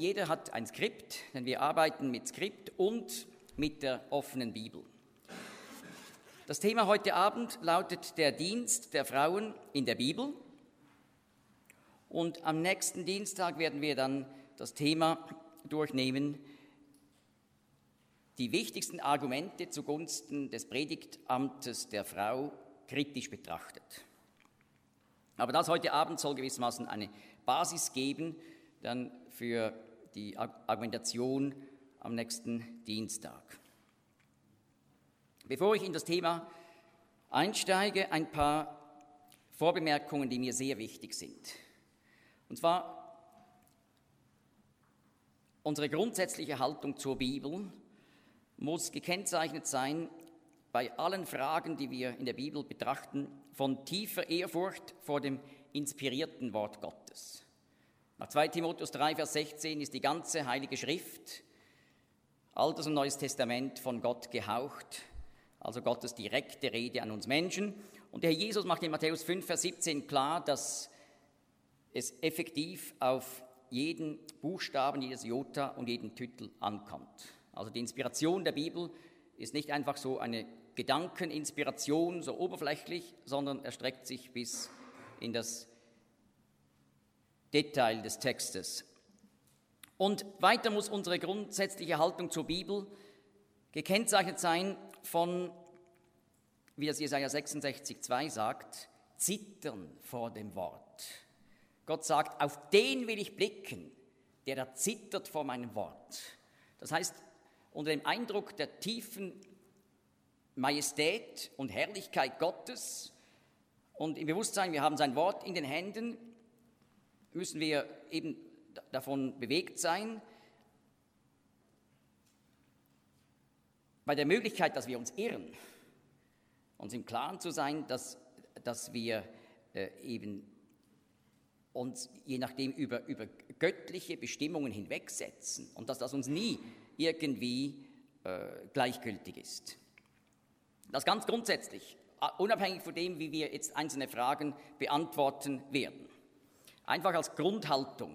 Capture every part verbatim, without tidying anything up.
jeder hat ein Skript, denn wir arbeiten mit Skript und mit der offenen Bibel. Das Thema heute Abend lautet der Dienst der Frauen in der Bibel. Und am nächsten Dienstag werden wir dann das Thema durchnehmen, die wichtigsten Argumente zugunsten des Predigtamtes der Frau kritisch betrachtet. Aber das heute Abend soll gewissermaßen eine Basis geben, dann für die Argumentation am nächsten Dienstag. Bevor ich in das Thema einsteige, ein paar Vorbemerkungen, die mir sehr wichtig sind. Und zwar unsere grundsätzliche Haltung zur Bibel muss gekennzeichnet sein, bei allen Fragen, die wir in der Bibel betrachten, von tiefer Ehrfurcht vor dem inspirierten Wort Gottes. Nach zweiter Timotheus drei, Vers sechzehn ist die ganze Heilige Schrift, Altes und Neues Testament, von Gott gehaucht, also Gottes direkte Rede an uns Menschen. Und der Herr Jesus macht in Matthäus fünf, Vers siebzehn klar, dass es effektiv auf jeden Buchstaben, jedes Jota und jeden Titel ankommt. Also die Inspiration der Bibel ist nicht einfach so eine Gedankeninspiration, so oberflächlich, sondern erstreckt sich bis in das Detail des Textes. Und weiter muss unsere grundsätzliche Haltung zur Bibel gekennzeichnet sein von, wie das Jesaja sechsundsechzig, zwei sagt, Zittern vor dem Wort. Gott sagt, auf den will ich blicken, der da zittert vor meinem Wort. Das heißt, unter dem Eindruck der tiefen Majestät und Herrlichkeit Gottes und im Bewusstsein, wir haben sein Wort in den Händen, müssen wir eben davon bewegt sein, bei der Möglichkeit, dass wir uns irren, uns im Klaren zu sein, dass, dass wir äh, eben uns je nachdem über, über göttliche Bestimmungen hinwegsetzen und dass das uns nie irgendwie äh, gleichgültig ist. Das ganz grundsätzlich, unabhängig von dem, wie wir jetzt einzelne Fragen beantworten werden. Einfach als Grundhaltung.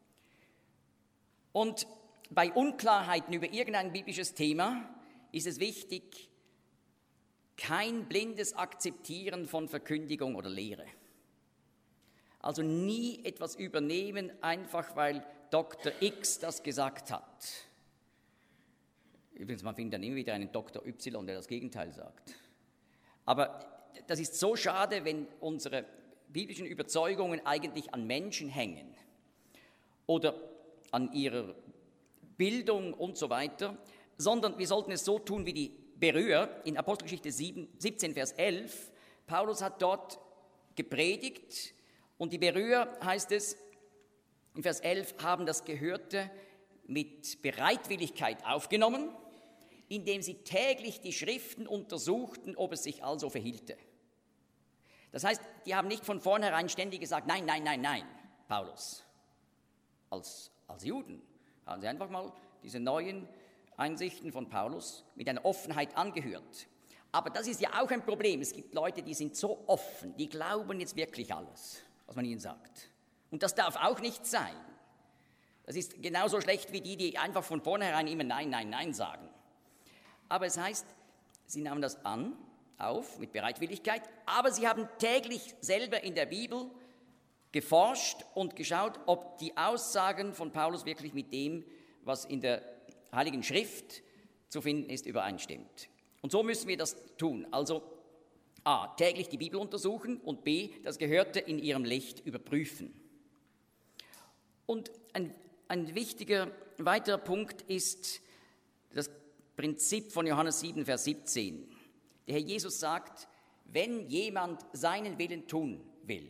Und bei Unklarheiten über irgendein biblisches Thema ist es wichtig, kein blindes Akzeptieren von Verkündigung oder Lehre. Also nie etwas übernehmen, einfach weil Doktor X das gesagt hat. Übrigens, man findet dann immer wieder einen Doktor Y, der das Gegenteil sagt. Aber das ist so schade, wenn unsere biblischen Überzeugungen eigentlich an Menschen hängen oder an ihrer Bildung und so weiter, sondern wir sollten es so tun wie die Beröer in Apostelgeschichte siebzehn, Vers elf. Paulus hat dort gepredigt und die Beröer, heißt es in Vers elf, haben das Gehörte mit Bereitwilligkeit aufgenommen, indem sie täglich die Schriften untersuchten, ob es sich also verhielte. Das heißt, die haben nicht von vornherein ständig gesagt, nein, nein, nein, nein, Paulus. Als, als Juden haben sie einfach mal diese neuen Einsichten von Paulus mit einer Offenheit angehört. Aber das ist ja auch ein Problem. Es gibt Leute, die sind so offen, die glauben jetzt wirklich alles, was man ihnen sagt. Und das darf auch nicht sein. Das ist genauso schlecht wie die, die einfach von vornherein immer Nein, Nein, Nein sagen. Aber es heißt, sie nahmen das an, auf, mit Bereitwilligkeit, aber sie haben täglich selber in der Bibel geforscht und geschaut, ob die Aussagen von Paulus wirklich mit dem, was in der Heiligen Schrift zu finden ist, übereinstimmt. Und so müssen wir das tun. Also a, täglich die Bibel untersuchen und b, das Gehörte in ihrem Licht überprüfen. Und ein, ein wichtiger weiterer Punkt ist das Prinzip von Johannes sieben, Vers siebzehn. Der Herr Jesus sagt, wenn jemand seinen Willen tun will,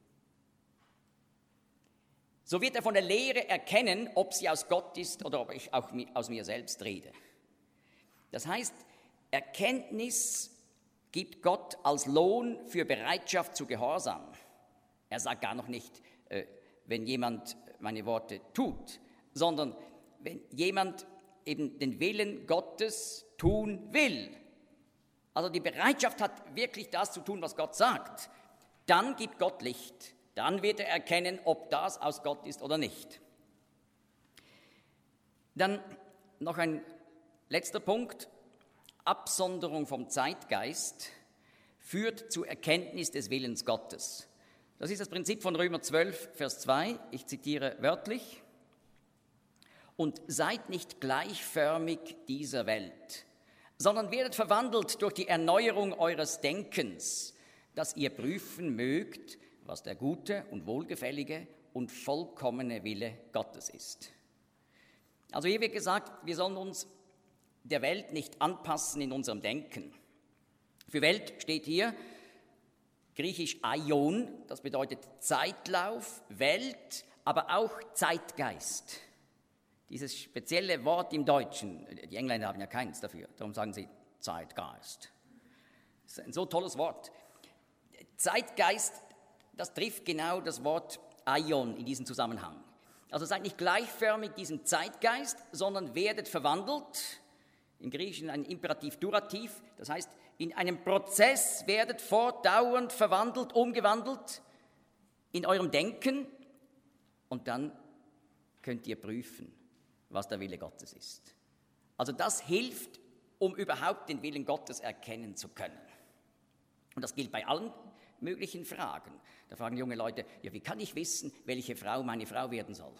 so wird er von der Lehre erkennen, ob sie aus Gott ist oder ob ich auch aus mir selbst rede. Das heißt, Erkenntnis gibt Gott als Lohn für Bereitschaft zu Gehorsam. Er sagt gar noch nicht, äh, wenn jemand meine Worte tut, sondern wenn jemand eben den Willen Gottes tun will, also die Bereitschaft hat, wirklich das zu tun, was Gott sagt, dann gibt Gott Licht. Dann wird er erkennen, ob das aus Gott ist oder nicht. Dann noch ein letzter Punkt. Absonderung vom Zeitgeist führt zur Erkenntnis des Willens Gottes. Das ist das Prinzip von Römer zwölf, Vers zwei. Ich zitiere wörtlich. Und seid nicht gleichförmig dieser Welt, sondern werdet verwandelt durch die Erneuerung eures Denkens, dass ihr prüfen mögt, was der gute und wohlgefällige und vollkommene Wille Gottes ist. Also hier wird gesagt, wir sollen uns der Welt nicht anpassen in unserem Denken. Für Welt steht hier griechisch Aion, das bedeutet Zeitlauf, Welt, aber auch Zeitgeist. Dieses spezielle Wort im Deutschen, die Engländer haben ja keins dafür, darum sagen sie Zeitgeist. Das ist ein so tolles Wort. Zeitgeist, das trifft genau das Wort Aion in diesem Zusammenhang. Also seid nicht gleichförmig diesem Zeitgeist, sondern werdet verwandelt. Im Griechischen ein Imperativ Durativ, das heißt, in einem Prozess werdet fortdauernd verwandelt, umgewandelt in eurem Denken und dann könnt ihr prüfen, was der Wille Gottes ist. Also das hilft, um überhaupt den Willen Gottes erkennen zu können. Und das gilt bei allen möglichen Fragen. Da fragen junge Leute, ja, wie kann ich wissen, welche Frau meine Frau werden soll?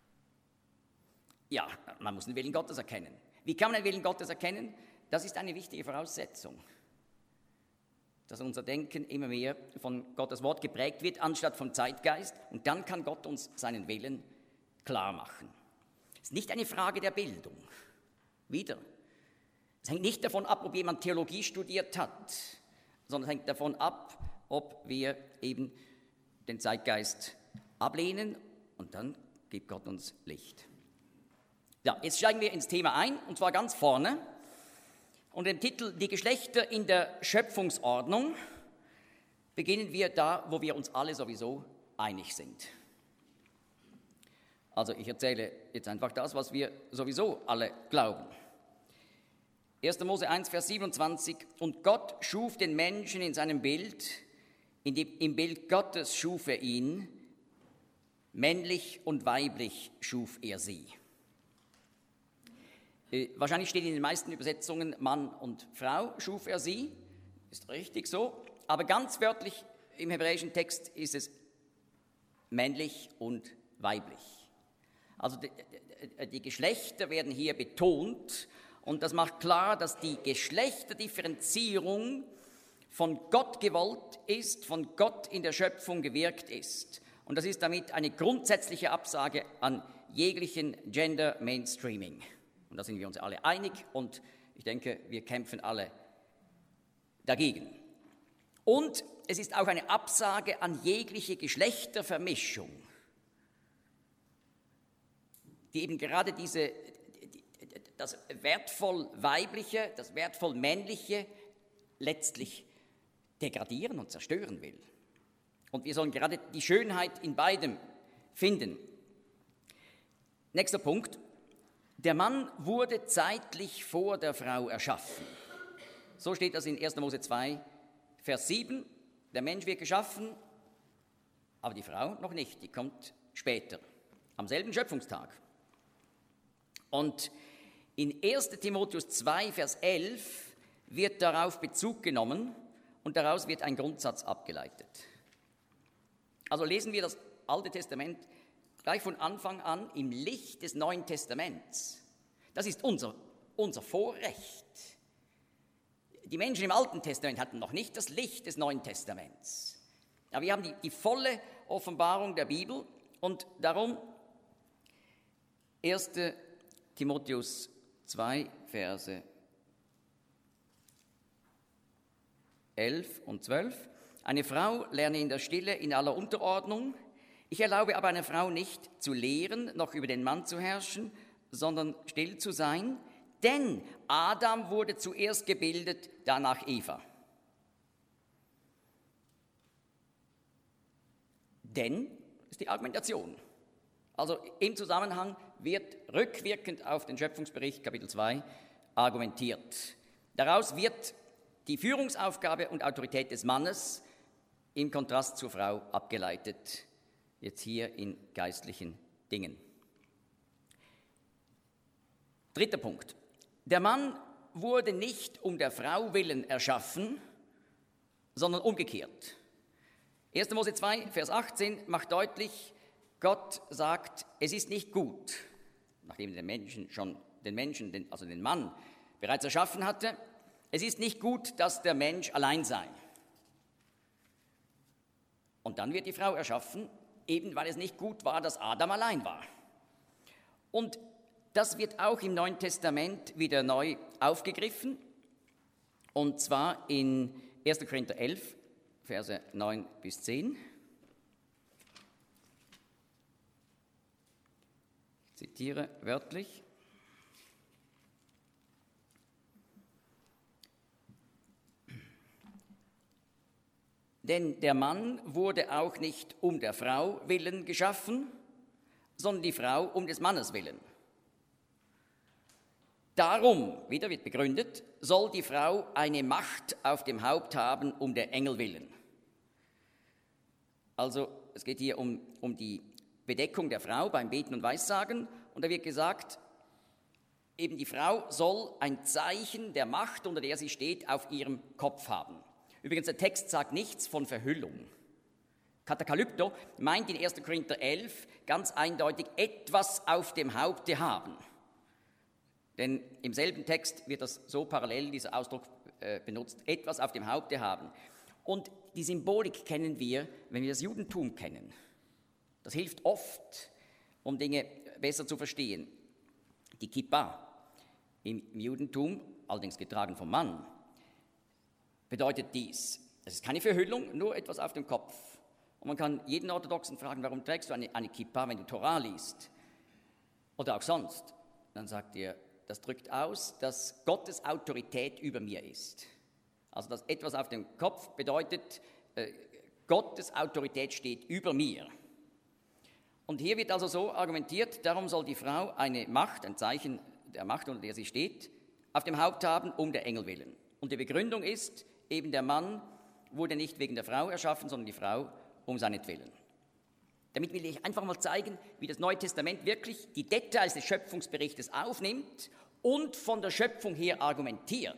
Ja, man muss den Willen Gottes erkennen. Wie kann man den Willen Gottes erkennen? Das ist eine wichtige Voraussetzung, dass unser Denken immer mehr von Gottes Wort geprägt wird, anstatt vom Zeitgeist. Und dann kann Gott uns seinen Willen klar machen. Es ist nicht eine Frage der Bildung. Wieder. Es hängt nicht davon ab, ob jemand Theologie studiert hat, sondern es hängt davon ab, ob wir eben den Zeitgeist ablehnen und dann gibt Gott uns Licht. Ja, jetzt steigen wir ins Thema ein, und zwar ganz vorne. Unter dem Titel Die Geschlechter in der Schöpfungsordnung beginnen wir da, wo wir uns alle sowieso einig sind. Also ich erzähle jetzt einfach das, was wir sowieso alle glauben. erster Mose eins, Vers siebenundzwanzig. Und Gott schuf den Menschen in seinem Bild, in dem, im Bild Gottes schuf er ihn, männlich und weiblich schuf er sie. Äh, wahrscheinlich steht in den meisten Übersetzungen Mann und Frau schuf er sie, ist richtig so, aber ganz wörtlich im hebräischen Text ist es männlich und weiblich. Also die, die Geschlechter werden hier betont und das macht klar, dass die Geschlechterdifferenzierung von Gott gewollt ist, von Gott in der Schöpfung gewirkt ist. Und das ist damit eine grundsätzliche Absage an jeglichen Gender Mainstreaming. Und da sind wir uns alle einig und ich denke, wir kämpfen alle dagegen. Und es ist auch eine Absage an jegliche Geschlechtervermischung, die eben gerade diese, das wertvoll Weibliche, das wertvoll Männliche letztlich degradieren und zerstören will. Und wir sollen gerade die Schönheit in beidem finden. Nächster Punkt. Der Mann wurde zeitlich vor der Frau erschaffen. So steht das in erster Mose zwei, Vers sieben. Der Mensch wird geschaffen, aber die Frau noch nicht. Die kommt später, am selben Schöpfungstag. Und in erster Timotheus zwei, Vers elf wird darauf Bezug genommen und daraus wird ein Grundsatz abgeleitet. Also lesen wir das Alte Testament gleich von Anfang an im Licht des Neuen Testaments. Das ist unser, unser Vorrecht. Die Menschen im Alten Testament hatten noch nicht das Licht des Neuen Testaments. Aber wir haben die, die volle Offenbarung der Bibel und darum erster Timotheus zwei, Verse elf und zwölf. Eine Frau lerne in der Stille in aller Unterordnung. Ich erlaube aber einer Frau nicht zu lehren, noch über den Mann zu herrschen, sondern still zu sein, denn Adam wurde zuerst gebildet, danach Eva. Denn ist die Argumentation. Also im Zusammenhang wird rückwirkend auf den Schöpfungsbericht, Kapitel zwei, argumentiert. Daraus wird die Führungsaufgabe und Autorität des Mannes im Kontrast zur Frau abgeleitet, jetzt hier in geistlichen Dingen. Dritter Punkt. Der Mann wurde nicht um der Frau willen erschaffen, sondern umgekehrt. erster Mose zwei, Vers achtzehn macht deutlich, Gott sagt, es ist nicht gut, nachdem er den Menschen schon, den Menschen, den, also den Mann, bereits erschaffen hatte, es ist nicht gut, dass der Mensch allein sei. Und dann wird die Frau erschaffen, eben weil es nicht gut war, dass Adam allein war. Und das wird auch im Neuen Testament wieder neu aufgegriffen, und zwar in erster Korinther elf, Verse neun bis zehn. Ich zitiere wörtlich. Denn der Mann wurde auch nicht um der Frau willen geschaffen, sondern die Frau um des Mannes willen. Darum, wieder wird begründet, soll die Frau eine Macht auf dem Haupt haben um der Engel willen. Also es geht hier um, um die Bedeckung der Frau beim Beten und Weissagen, und da wird gesagt, eben die Frau soll ein Zeichen der Macht, unter der sie steht, auf ihrem Kopf haben. Übrigens, der Text sagt nichts von Verhüllung. Katakalypto meint in erster Korinther elf ganz eindeutig etwas auf dem Haupte haben. Denn im selben Text wird das so parallel, dieser Ausdruck, äh, benutzt, etwas auf dem Haupte haben. Und die Symbolik kennen wir, wenn wir das Judentum kennen. Das hilft oft, um Dinge besser zu verstehen. Die Kippa im Judentum, allerdings getragen vom Mann, bedeutet dies. Es ist keine Verhüllung, nur etwas auf dem Kopf. Und man kann jeden Orthodoxen fragen, warum trägst du eine, eine Kippa, wenn du Torah liest? Oder auch sonst. Dann sagt er, das drückt aus, dass Gottes Autorität über mir ist. Also dass etwas auf dem Kopf bedeutet, äh, Gottes Autorität steht über mir. Und hier wird also so argumentiert, darum soll die Frau eine Macht, ein Zeichen der Macht, unter der sie steht, auf dem Haupt haben, um der Engel willen. Und die Begründung ist, eben der Mann wurde nicht wegen der Frau erschaffen, sondern die Frau um seinetwillen. Damit will ich einfach mal zeigen, wie das Neue Testament wirklich die Details des Schöpfungsberichtes aufnimmt und von der Schöpfung her argumentiert.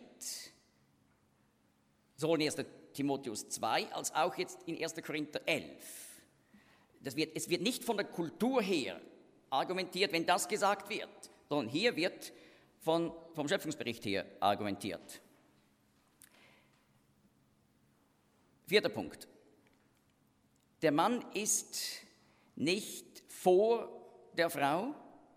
Sowohl in erster Timotheus zwei als auch jetzt in erster Korinther elf. Das wird, es wird nicht von der Kultur her argumentiert, wenn das gesagt wird, sondern hier wird von, vom Schöpfungsbericht her argumentiert. Vierter Punkt. Der Mann ist nicht vor der Frau,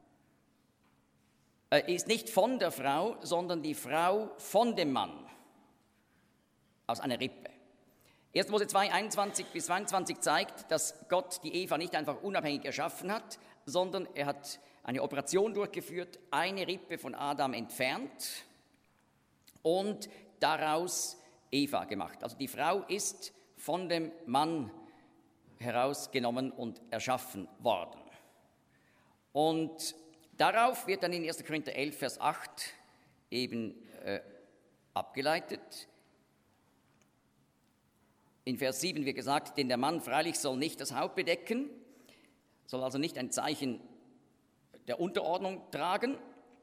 äh, ist nicht von der Frau, sondern die Frau von dem Mann aus einer Rippe. erster Mose zwei, einundzwanzig bis zweiundzwanzig zeigt, dass Gott die Eva nicht einfach unabhängig erschaffen hat, sondern er hat eine Operation durchgeführt, eine Rippe von Adam entfernt und daraus Eva gemacht. Also die Frau ist von dem Mann herausgenommen und erschaffen worden. Und darauf wird dann in erster Korinther elf, Vers acht eben äh, abgeleitet. In Vers sieben wird gesagt, denn der Mann freilich soll nicht das Haupt bedecken, soll also nicht ein Zeichen der Unterordnung tragen,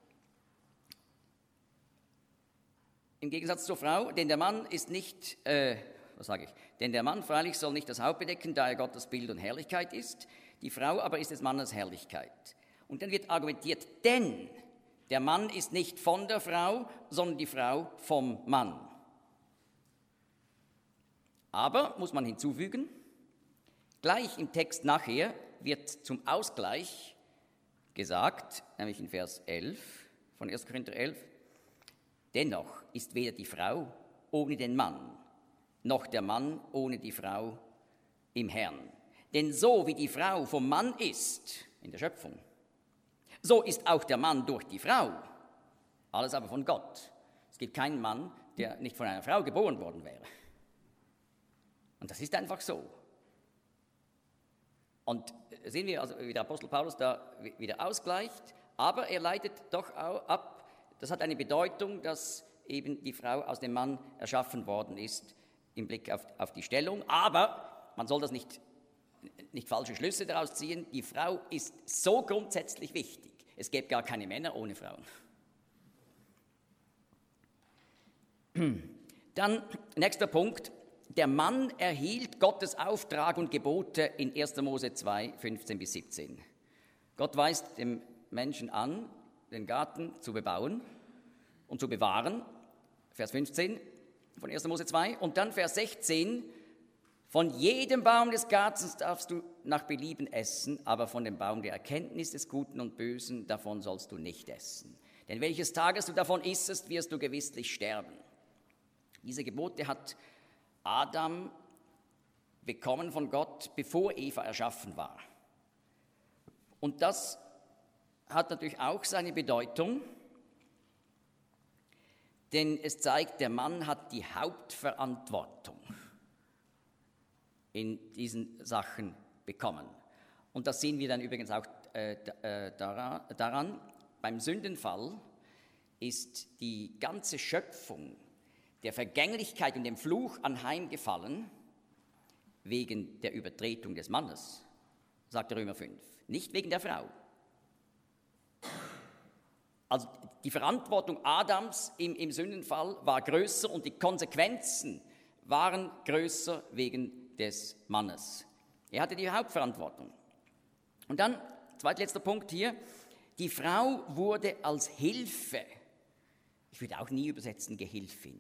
im Gegensatz zur Frau, denn der Mann ist nicht, äh, was sage ich, denn der Mann freilich soll nicht das Haupt bedecken, da er Gottes Bild und Herrlichkeit ist, die Frau aber ist des Mannes Herrlichkeit. Und dann wird argumentiert, denn der Mann ist nicht von der Frau, sondern die Frau vom Mann. Aber, muss man hinzufügen, gleich im Text nachher wird zum Ausgleich gesagt, nämlich in Vers elf von erster Korinther elf, dennoch ist weder die Frau ohne den Mann, noch der Mann ohne die Frau im Herrn. Denn so wie die Frau vom Mann ist, in der Schöpfung, so ist auch der Mann durch die Frau, alles aber von Gott. Es gibt keinen Mann, der nicht von einer Frau geboren worden wäre. Und das ist einfach so. Und sehen wir, also wie der Apostel Paulus da wieder ausgleicht, aber er leitet doch auch ab, das hat eine Bedeutung, dass eben die Frau aus dem Mann erschaffen worden ist, im Blick auf, auf die Stellung. Aber man soll das nicht, nicht falsche Schlüsse daraus ziehen. Die Frau ist so grundsätzlich wichtig. Es gäbe gar keine Männer ohne Frauen. Dann, nächster Punkt, der Mann erhielt Gottes Auftrag und Gebote in erster Mose zwei, fünfzehn bis siebzehn. Gott weist dem Menschen an, den Garten zu bebauen und zu bewahren, Vers fünfzehn von erster Mose zwei, und dann Vers sechzehn, von jedem Baum des Gartens darfst du nach Belieben essen, aber von dem Baum der Erkenntnis des Guten und Bösen, davon sollst du nicht essen. Denn welches Tages du davon issest, wirst du gewisslich sterben. Diese Gebote hat Adam bekommen von Gott, bevor Eva erschaffen war. Und das hat natürlich auch seine Bedeutung, denn es zeigt, der Mann hat die Hauptverantwortung in diesen Sachen bekommen. Und das sehen wir dann übrigens auch äh, äh, daran, daran, beim Sündenfall ist die ganze Schöpfung der Vergänglichkeit und dem Fluch anheimgefallen wegen der Übertretung des Mannes, sagt Römer fünf, nicht wegen der Frau. Also die Verantwortung Adams im, im Sündenfall war größer und die Konsequenzen waren größer wegen des Mannes. Er hatte die Hauptverantwortung. Und dann, zweitletzter Punkt hier, die Frau wurde als Hilfe, ich würde auch nie übersetzen Gehilfin.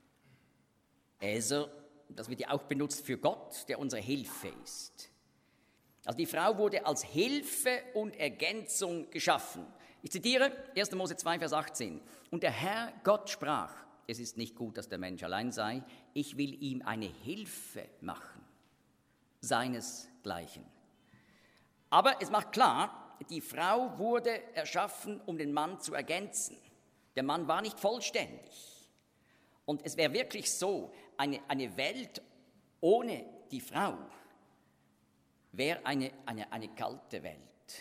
Also, das wird ja auch benutzt für Gott, der unsere Hilfe ist. Also die Frau wurde als Hilfe und Ergänzung geschaffen. Ich zitiere erster Mose zwei, Vers achtzehn. Und der Herr Gott sprach, es ist nicht gut, dass der Mensch allein sei, ich will ihm eine Hilfe machen, seinesgleichen. Aber es macht klar, die Frau wurde erschaffen, um den Mann zu ergänzen. Der Mann war nicht vollständig. Und es wäre wirklich so, eine, eine Welt ohne die Frau wäre eine, eine, eine kalte Welt.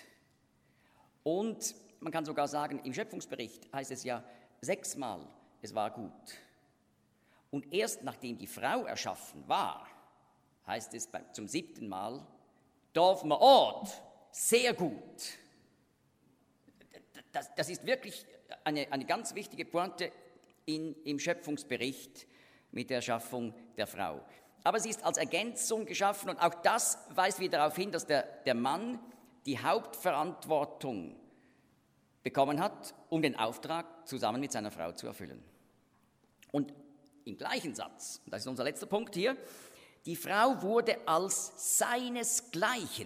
Und man kann sogar sagen, im Schöpfungsbericht heißt es ja sechsmal, es war gut. Und erst nachdem die Frau erschaffen war, heißt es beim, zum siebten Mal, Dov Ma'od, sehr gut. Das, das ist wirklich eine, eine ganz wichtige Pointe in, im Schöpfungsbericht mit der Erschaffung der Frau. Aber sie ist als Ergänzung geschaffen und auch das weist wieder darauf hin, dass der, der Mann die Hauptverantwortung bekommen hat, um den Auftrag zusammen mit seiner Frau zu erfüllen. Und im gleichen Satz, das ist unser letzter Punkt hier, die Frau wurde als seinesgleichen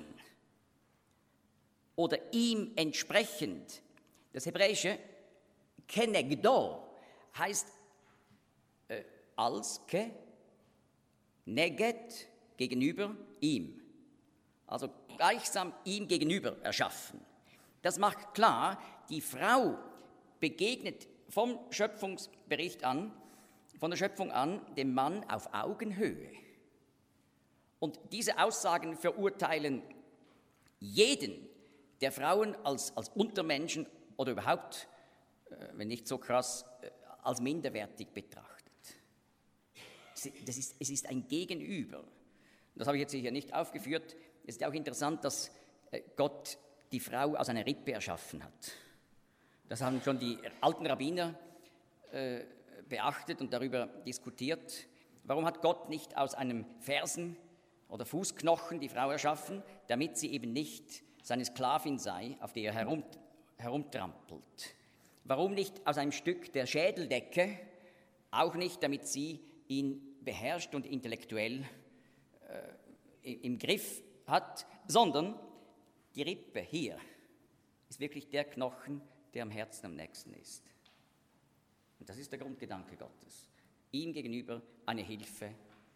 oder ihm entsprechend. Das hebräische kenegdo heißt äh, als ke, neget, gegenüber ihm. Also gleichsam ihm gegenüber erschaffen. Das macht klar, die Frau begegnet vom Schöpfungsbericht an, von der Schöpfung an, dem Mann auf Augenhöhe. Und diese Aussagen verurteilen jeden, der Frauen als, als Untermenschen oder überhaupt, wenn nicht so krass, als minderwertig betrachtet. Das ist, es ist ein Gegenüber. Das habe ich jetzt hier nicht aufgeführt. Es ist auch interessant, dass Gott die Frau aus einer Rippe erschaffen hat. Das haben schon die alten Rabbiner äh, beachtet und darüber diskutiert. Warum hat Gott nicht aus einem Fersen oder Fußknochen die Frau erschaffen, damit sie eben nicht seine Sklavin sei, auf der er herum, herumtrampelt? Warum nicht aus einem Stück der Schädeldecke, auch nicht, damit sie ihn beherrscht und intellektuell äh, im Griff hat, sondern die Rippe hier ist wirklich der Knochen, der am Herzen am nächsten ist. Und das ist der Grundgedanke Gottes. Ihm gegenüber eine Hilfe.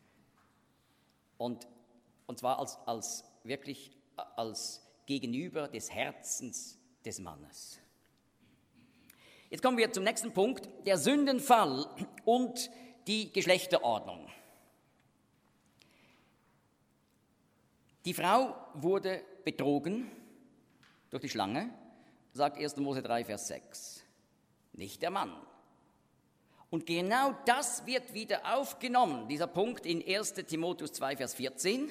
Und, und zwar als, als wirklich als Gegenüber des Herzens des Mannes. Jetzt kommen wir zum nächsten Punkt, der Sündenfall und die Geschlechterordnung. Die Frau wurde betrogen durch die Schlange, sagt erster Mose drei, Vers sechs. Nicht der Mann. Und genau das wird wieder aufgenommen, dieser Punkt in erster Timotheus zwei, Vers vierzehn.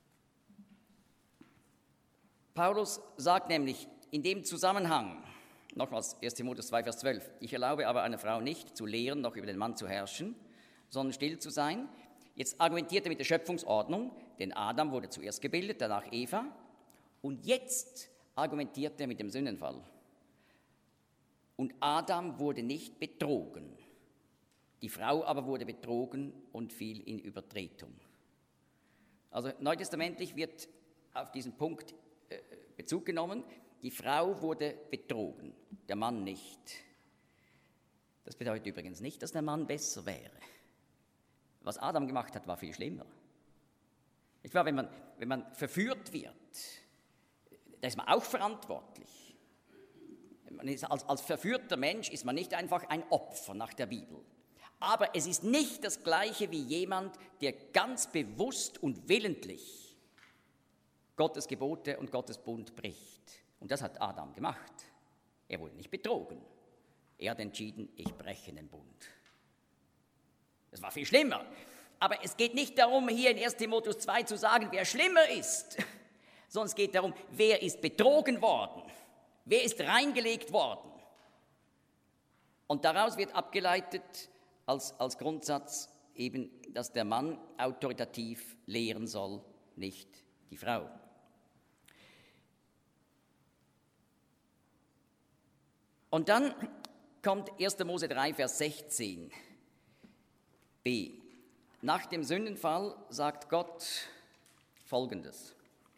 Paulus sagt nämlich in dem Zusammenhang, nochmals erster Timotheus zwei, Vers zwölf. Ich erlaube aber einer Frau nicht, zu lehren, noch über den Mann zu herrschen, sondern still zu sein. Jetzt argumentiert er mit der Schöpfungsordnung, denn Adam wurde zuerst gebildet, danach Eva. Und jetzt argumentiert er mit dem Sündenfall. Und Adam wurde nicht betrogen. Die Frau aber wurde betrogen und fiel in Übertretung. Also neutestamentlich wird auf diesen Punkt äh, Bezug genommen. Die Frau wurde betrogen, der Mann nicht. Das bedeutet übrigens nicht, dass der Mann besser wäre. Was Adam gemacht hat, war viel schlimmer. Ich glaube, wenn man, wenn man verführt wird, da ist man auch verantwortlich. Man ist, als, als verführter Mensch ist man nicht einfach ein Opfer nach der Bibel. Aber es ist nicht das Gleiche wie jemand, der ganz bewusst und willentlich Gottes Gebote und Gottes Bund bricht. Und das hat Adam gemacht. Er wurde nicht betrogen. Er hat entschieden, ich breche den Bund. Das war viel schlimmer. Aber es geht nicht darum, hier in erster Timotheus zwei zu sagen, wer schlimmer ist, sondern es geht darum, wer ist betrogen worden, wer ist reingelegt worden. Und daraus wird abgeleitet als, als Grundsatz eben, dass der Mann autoritativ lehren soll, nicht die Frau. Und dann kommt erster Mose drei, Vers sechzehn b. Nach dem Sündenfall sagt Gott Folgendes.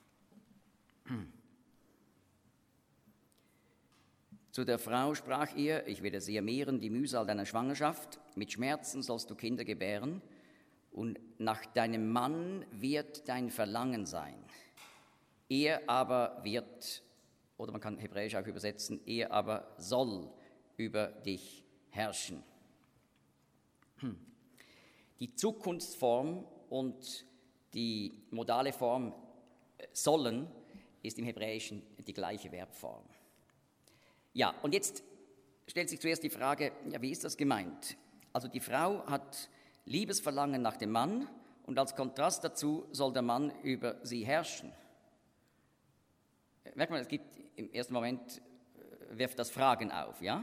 Zu der Frau sprach er, ich werde sie mehren, die Mühsal deiner Schwangerschaft, mit Schmerzen sollst du Kinder gebären, und nach deinem Mann wird dein Verlangen sein. Er aber wird, oder man kann Hebräisch auch übersetzen, er aber soll über dich herrschen. Die Zukunftsform und die modale Form sollen ist im Hebräischen die gleiche Verbform. Ja, und jetzt stellt sich zuerst die Frage, ja, wie ist das gemeint? Also die Frau hat Liebesverlangen nach dem Mann und als Kontrast dazu soll der Mann über sie herrschen. Merkt man, es gibt im ersten Moment, wirft das Fragen auf, ja?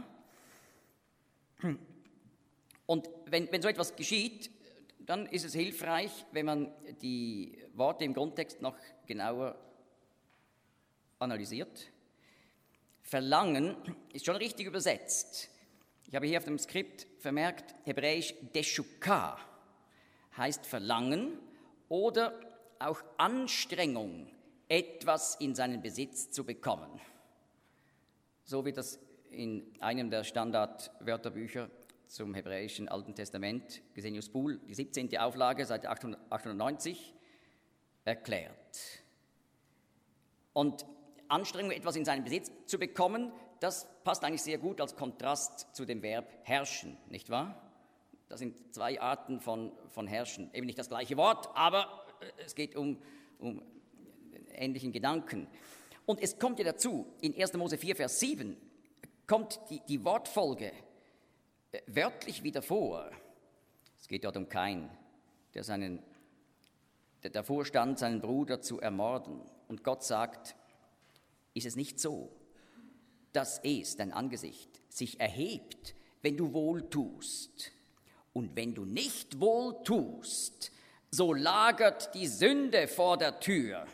Und wenn, wenn so etwas geschieht, dann ist es hilfreich, wenn man die Worte im Grundtext noch genauer analysiert. Verlangen ist schon richtig übersetzt. Ich habe hier auf dem Skript vermerkt, hebräisch Deshuka heißt Verlangen oder auch Anstrengung, etwas in seinen Besitz zu bekommen. So wird das in einem der Standardwörterbücher zum hebräischen Alten Testament, Gesenius Buhl, die siebzehnte Auflage, Seite achthundertneunzig, erklärt. Und Anstrengung, etwas in seinen Besitz zu bekommen, das passt eigentlich sehr gut als Kontrast zu dem Verb herrschen, nicht wahr? Das sind zwei Arten von, von herrschen. Eben nicht das gleiche Wort, aber es geht um, um ähnlichen Gedanken. Und es kommt ja dazu, in erster Mose vier, Vers sieben, kommt die, die Wortfolge wörtlich wieder vor. Es geht dort um Kain, der, seinen, der davor stand, seinen Bruder zu ermorden. Und Gott sagt, ist es nicht so, dass es, dein Angesicht, sich erhebt, wenn du wohl tust? Und wenn du nicht wohl tust, so lagert die Sünde vor der Tür.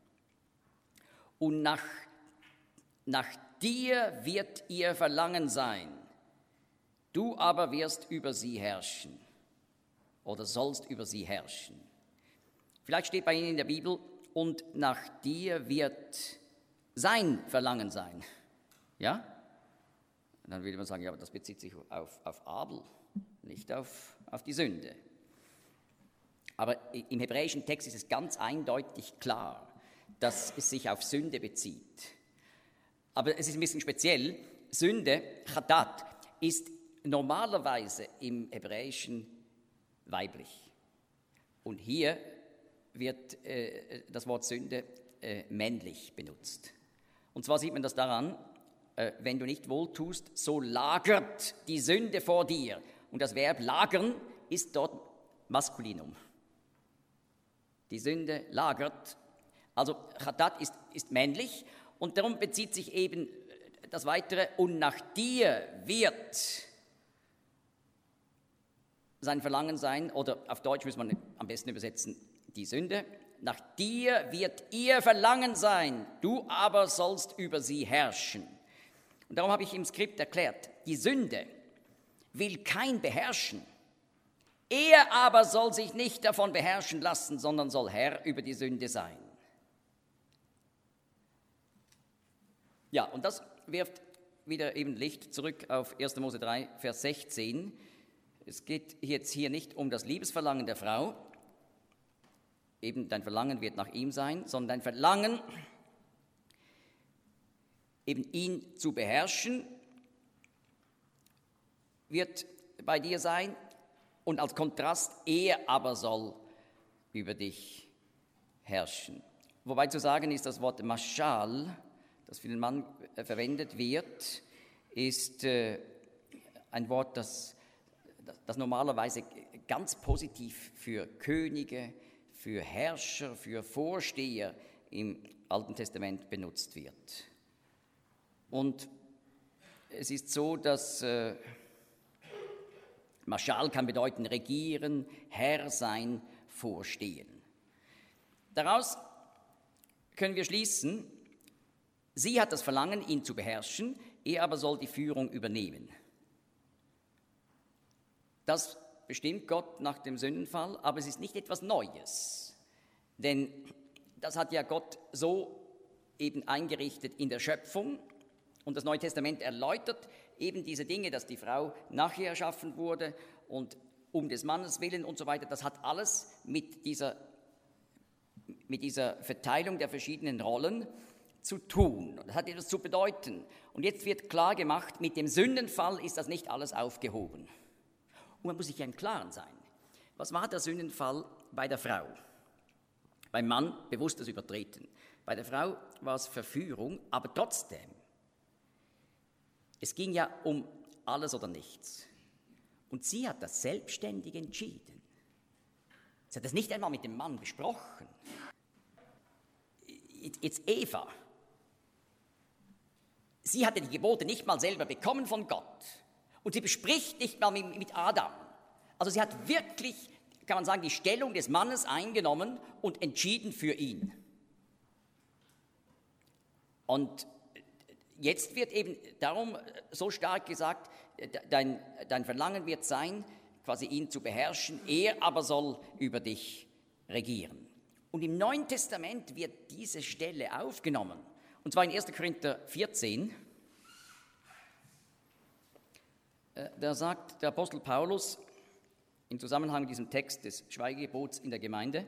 Und nach, nach dir wird ihr Verlangen sein. Du aber wirst über sie herrschen oder sollst über sie herrschen. Vielleicht steht bei Ihnen in der Bibel, und nach dir wird sein Verlangen sein. Ja? Und dann würde man sagen, ja, aber das bezieht sich auf, auf Abel, nicht auf, auf die Sünde. Aber im hebräischen Text ist es ganz eindeutig klar, dass es sich auf Sünde bezieht. Aber es ist ein bisschen speziell. Sünde, Chatat, ist normalerweise im Hebräischen weiblich. Und hier wird äh, das Wort Sünde äh, männlich benutzt. Und zwar sieht man das daran, äh, wenn du nicht wohltust, so lagert die Sünde vor dir. Und das Verb lagern ist dort Maskulinum. Die Sünde lagert. Also Chatat ist, ist männlich und darum bezieht sich eben das Weitere, und nach dir wird sein Verlangen sein, oder auf Deutsch muss man am besten übersetzen, die Sünde. Nach dir wird ihr Verlangen sein, du aber sollst über sie herrschen. Und darum habe ich im Skript erklärt, die Sünde will kein beherrschen. Er aber soll sich nicht davon beherrschen lassen, sondern soll Herr über die Sünde sein. Ja, und das wirft wieder eben Licht zurück auf erster Mose drei, Vers sechzehn. Es geht jetzt hier nicht um das Liebesverlangen der Frau, eben dein Verlangen wird nach ihm sein, sondern dein Verlangen, eben ihn zu beherrschen, wird bei dir sein. Und als Kontrast, er aber soll über dich herrschen. Wobei zu sagen ist, das Wort Maschal, das für den Mann äh, verwendet wird, ist äh, ein Wort, das, das normalerweise ganz positiv für Könige, für Herrscher, für Vorsteher im Alten Testament benutzt wird. Und es ist so, dass äh, Maschal kann bedeuten regieren, Herr sein, vorstehen. Daraus können wir schließen, sie hat das Verlangen, ihn zu beherrschen, er aber soll die Führung übernehmen. Das bestimmt Gott nach dem Sündenfall, aber es ist nicht etwas Neues, denn das hat ja Gott so eben eingerichtet in der Schöpfung, und das Neue Testament erläutert eben diese Dinge, dass die Frau nachher erschaffen wurde und um des Mannes willen und so weiter. Das hat alles mit dieser, mit dieser Verteilung der verschiedenen Rollen zu tun. Das hat etwas zu bedeuten. Und jetzt wird klar gemacht, mit dem Sündenfall ist das nicht alles aufgehoben. Und man muss sich ja im Klaren sein. Was war der Sündenfall bei der Frau? Beim Mann bewusstes Übertreten. Bei der Frau war es Verführung, aber trotzdem. Es ging ja um alles oder nichts. Und sie hat das selbstständig entschieden. Sie hat das nicht einmal mit dem Mann besprochen. Jetzt Eva. Sie hatte die Gebote nicht mal selber bekommen von Gott. Und sie bespricht nicht mal mit Adam. Also sie hat wirklich, kann man sagen, die Stellung des Mannes eingenommen und entschieden für ihn. Und jetzt wird eben darum so stark gesagt, dein, dein Verlangen wird sein, quasi ihn zu beherrschen, er aber soll über dich regieren. Und im Neuen Testament wird diese Stelle aufgenommen, und zwar in erster Korinther vierzehn. Da sagt der Apostel Paulus im Zusammenhang mit diesem Text des Schweigegebots in der Gemeinde,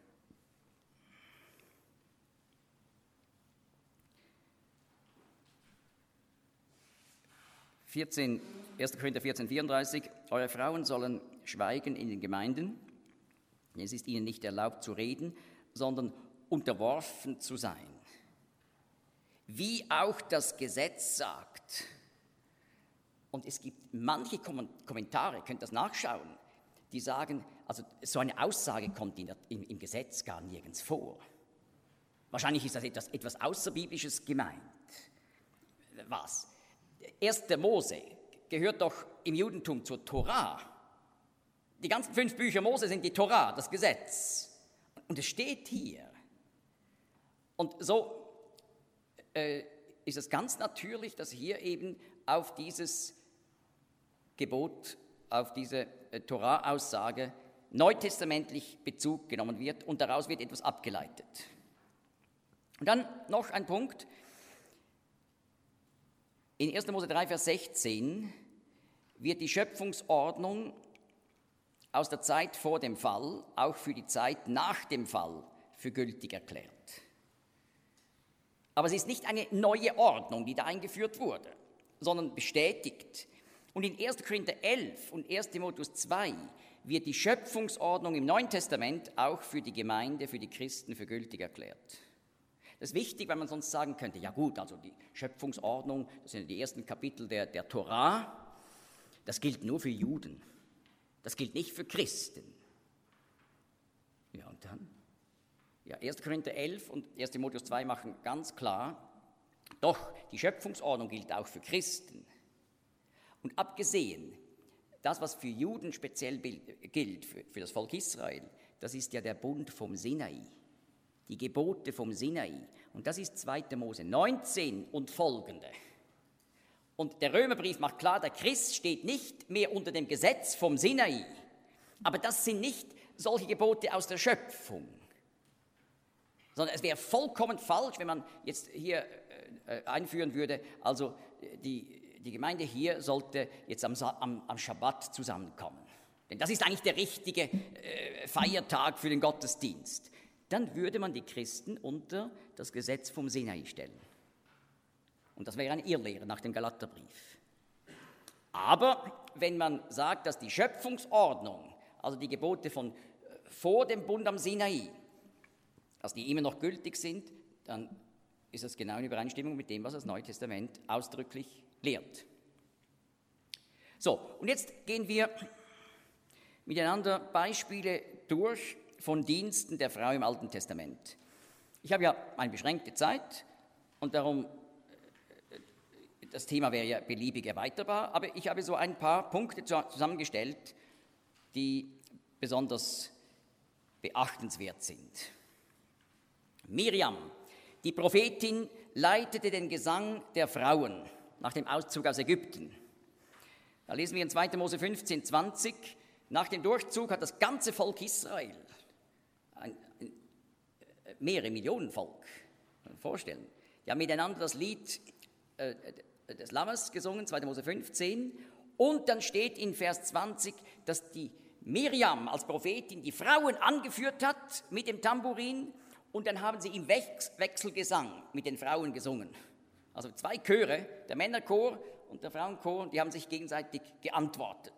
vierzehn, erster Korinther vierzehn, vierunddreißig, eure Frauen sollen schweigen in den Gemeinden, es ist ihnen nicht erlaubt zu reden, sondern unterworfen zu sein. Wie auch das Gesetz sagt. Und es gibt manche Kommentare, könnt das nachschauen, die sagen, also so eine Aussage kommt in der, im, im Gesetz gar nirgends vor. Wahrscheinlich ist das etwas, etwas Außerbiblisches gemeint. Was? erster Mose gehört doch im Judentum zur Tora. Die ganzen fünf Bücher Mose sind die Tora, das Gesetz. Und es steht hier. Und so äh, ist es ganz natürlich, dass hier eben auf dieses Gebot, auf diese äh, Tora-Aussage neutestamentlich Bezug genommen wird und daraus wird etwas abgeleitet. Und dann noch ein Punkt. In erster Mose drei, Vers sechzehn wird die Schöpfungsordnung aus der Zeit vor dem Fall auch für die Zeit nach dem Fall für gültig erklärt. Aber es ist nicht eine neue Ordnung, die da eingeführt wurde, sondern bestätigt. Und in erster Korinther elf und erster Timotheus zwei wird die Schöpfungsordnung im Neuen Testament auch für die Gemeinde, für die Christen für gültig erklärt. Das ist wichtig, weil man sonst sagen könnte, ja gut, also die Schöpfungsordnung, das sind die ersten Kapitel der, der Tora, das gilt nur für Juden, das gilt nicht für Christen. Ja, und dann? Ja, erster Korinther elf und erster Timotheus zwei machen ganz klar, Doch die Schöpfungsordnung gilt auch für Christen. Und abgesehen, das, was für Juden speziell gilt, für, für das Volk Israel, das ist ja der Bund vom Sinai, die Gebote vom Sinai. Und das ist zweiter Mose neunzehn und folgende. Und der Römerbrief macht klar, der Christ steht nicht mehr unter dem Gesetz vom Sinai. Aber das sind nicht solche Gebote aus der Schöpfung. Sondern es wäre vollkommen falsch, wenn man jetzt hier äh, einführen würde, also die, die Gemeinde hier sollte jetzt am, am, am Schabbat zusammenkommen. Denn das ist eigentlich der richtige äh, Feiertag für den Gottesdienst. Dann würde man die Christen unter das Gesetz vom Sinai stellen. Und das wäre eine Irrlehre nach dem Galaterbrief. Aber wenn man sagt, dass die Schöpfungsordnung, also die Gebote von vor dem Bund am Sinai, dass die immer noch gültig sind, dann ist das genau in Übereinstimmung mit dem, was das Neue Testament ausdrücklich lehrt. So, und jetzt gehen wir miteinander Beispiele durch von Diensten der Frau im Alten Testament. Ich habe ja eine beschränkte Zeit und darum, das Thema wäre ja beliebig erweiterbar, aber ich habe so ein paar Punkte zusammengestellt, die besonders beachtenswert sind. Miriam, die Prophetin, leitete den Gesang der Frauen nach dem Auszug aus Ägypten. Da lesen wir in zweiter Mose fünfzehn, zwanzig, nach dem Durchzug hat das ganze Volk Israel, ein, ein, mehrere Millionen Volk, kann man vorstellen, die haben miteinander das Lied äh, des Lammes gesungen, zweiter Mose fünfzehn, und dann steht in Vers zwanzig, dass die Miriam als Prophetin die Frauen angeführt hat mit dem Tambourin und dann haben sie im Wechselgesang mit den Frauen gesungen. Also zwei Chöre, der Männerchor und der Frauenchor, die haben sich gegenseitig geantwortet.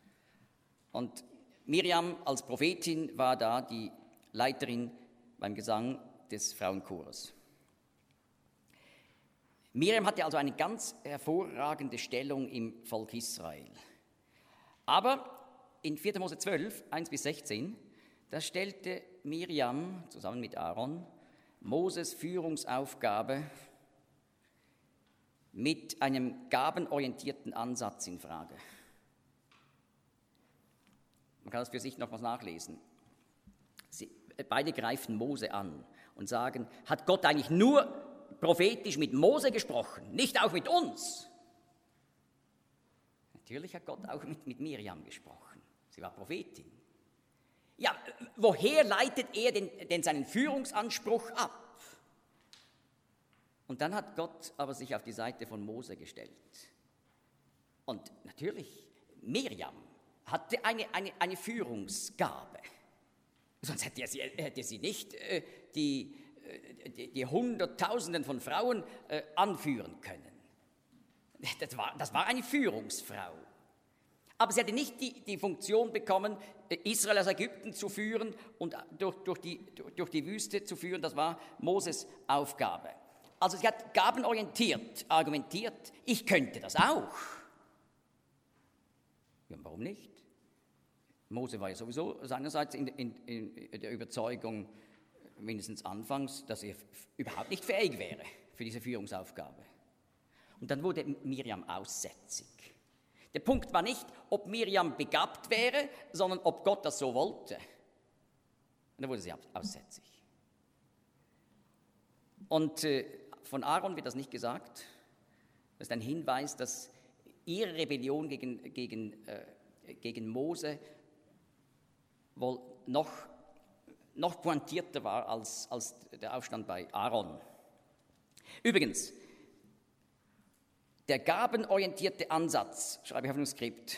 Und Miriam als Prophetin war da die Leiterin beim Gesang des Frauenchores. Miriam hatte also eine ganz hervorragende Stellung im Volk Israel. Aber in vierter Mose zwölf, eins bis sechzehn, da stellte Miriam zusammen mit Aaron Moses Führungsaufgabe mit einem gabenorientierten Ansatz in Frage. Man kann das für sich nochmals nachlesen. Sie, beide greifen Mose an und sagen, hat Gott eigentlich nur prophetisch mit Mose gesprochen, nicht auch mit uns? Natürlich hat Gott auch mit, mit Miriam gesprochen. Sie war Prophetin. Ja, woher leitet er denn, denn seinen Führungsanspruch ab? Und dann hat Gott aber sich auf die Seite von Mose gestellt. Und natürlich, Miriam hatte eine, eine, eine Führungsgabe. Sonst hätte sie, hätte sie nicht äh, die, äh, die, die Hunderttausenden von Frauen äh, anführen können. Das war, das war eine Führungsfrau. Aber sie hatte nicht die, die Funktion bekommen, Israel aus Ägypten zu führen und durch, durch, die, durch die Wüste zu führen. Das war Moses Aufgabe. Also sie hat gabenorientiert argumentiert, ich könnte das auch. Ja, warum nicht? Mose war ja sowieso seinerseits in, in, in der Überzeugung, mindestens anfangs, dass er überhaupt nicht fähig wäre für diese Führungsaufgabe. Und dann wurde Miriam aussätzig. Der Punkt war nicht, ob Miriam begabt wäre, sondern ob Gott das so wollte. Und dann wurde sie aussätzig. Und äh, von Aaron wird das nicht gesagt. Das ist ein Hinweis, dass ihre Rebellion gegen, gegen, äh, gegen Mose wohl noch, noch pointierter war als, als der Aufstand bei Aaron. Übrigens, der gabenorientierte Ansatz, schreibe ich auf dem Skript,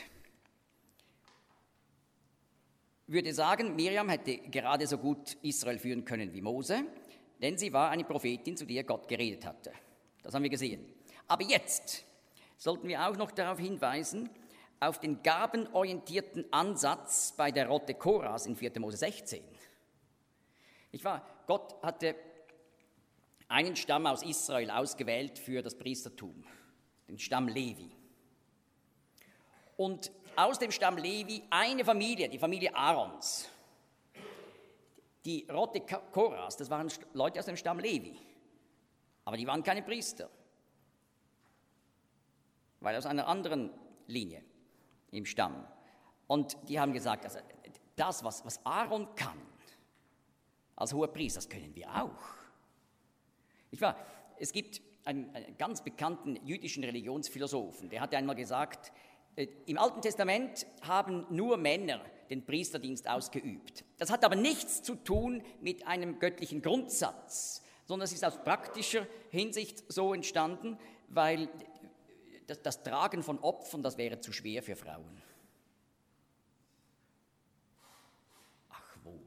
würde sagen, Miriam hätte gerade so gut Israel führen können wie Mose, denn sie war eine Prophetin, zu der Gott geredet hatte. Das haben wir gesehen. Aber jetzt sollten wir auch noch darauf hinweisen, auf den gabenorientierten Ansatz bei der Rotte Koras in vierter Mose sechzehn. Nicht wahr? Gott hatte einen Stamm aus Israel ausgewählt für das Priestertum, den Stamm Levi. Und aus dem Stamm Levi eine Familie, die Familie Aarons. Die Rote Koras, das waren Leute aus dem Stamm Levi, aber die waren keine Priester. weil aus einer anderen Linie im Stamm. Und die haben gesagt, also das, was, was Aaron kann, als Hohepriester, das können wir auch. Ich war, es gibt einen, einen ganz bekannten jüdischen Religionsphilosophen, der hat einmal gesagt, äh, im Alten Testament haben nur Männer den Priesterdienst ausgeübt. Das hat aber nichts zu tun mit einem göttlichen Grundsatz, sondern es ist aus praktischer Hinsicht so entstanden, weil das, das Tragen von Opfern, das wäre zu schwer für Frauen. Ach wo.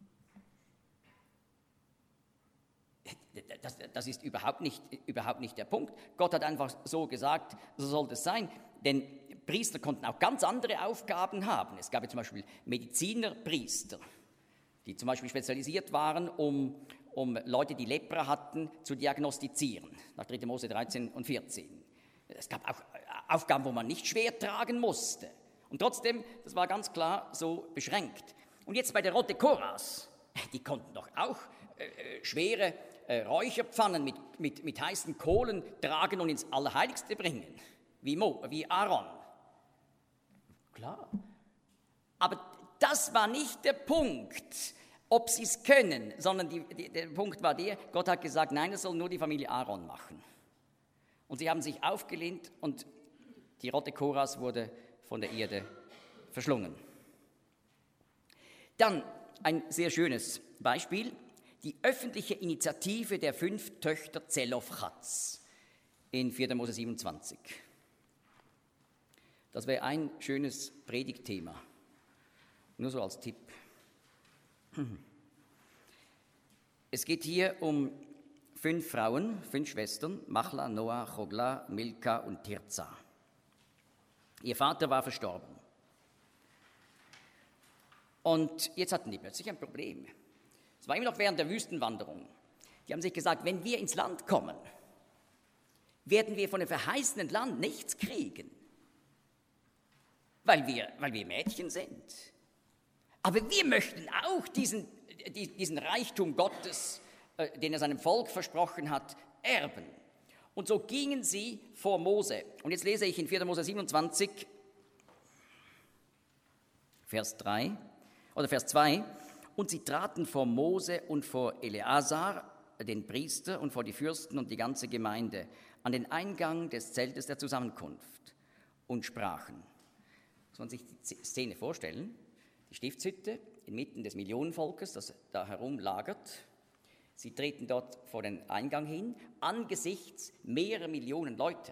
Das, das ist überhaupt nicht, überhaupt nicht der Punkt. Gott hat einfach so gesagt, so soll das sein, denn Priester konnten auch ganz andere Aufgaben haben. Es gab ja zum Beispiel Medizinerpriester, die zum Beispiel spezialisiert waren, um, um Leute, die Lepra hatten, zu diagnostizieren, nach dritter Mose dreizehn und vierzehn. Es gab auch Aufgaben, wo man nicht schwer tragen musste. Und trotzdem, das war ganz klar so beschränkt. Und jetzt bei der Rote Koras, die konnten doch auch äh, schwere äh, Räucherpfannen mit, mit, mit heißen Kohlen tragen und ins Allerheiligste bringen, wie, Mo, wie Aaron. Klar. Aber das war nicht der Punkt, ob sie es können, sondern die, die, der Punkt war der, Gott hat gesagt, nein, das soll nur die Familie Aaron machen. Und sie haben sich aufgelehnt und die Rote Koras wurde von der Erde verschlungen. Dann ein sehr schönes Beispiel, die öffentliche Initiative der fünf Töchter Zelofchats in vierter Mose siebenundzwanzig. Das wäre ein schönes Predigtthema, nur so als Tipp. Es geht hier um fünf Frauen, fünf Schwestern, Machla, Noah, Chogla, Milka und Tirza. Ihr Vater war verstorben. Und jetzt hatten die plötzlich ein Problem. Es war immer noch während der Wüstenwanderung. Die haben sich gesagt, wenn wir ins Land kommen, werden wir von dem verheißenen Land nichts kriegen, weil wir, weil wir Mädchen sind. Aber wir möchten auch diesen, diesen Reichtum Gottes, äh, den er seinem Volk versprochen hat, erben. Und so gingen sie vor Mose. Und jetzt lese ich in vierter Mose siebenundzwanzig, Vers drei, oder Vers zwei. Und sie traten vor Mose und vor Eleazar, den Priester, und vor die Fürsten und die ganze Gemeinde an den Eingang des Zeltes der Zusammenkunft und sprachen. Muss man sich die Szene vorstellen? Die Stiftshütte inmitten des Millionenvolkes, das da herumlagert. Sie treten dort vor den Eingang hin, angesichts mehrerer Millionen Leute.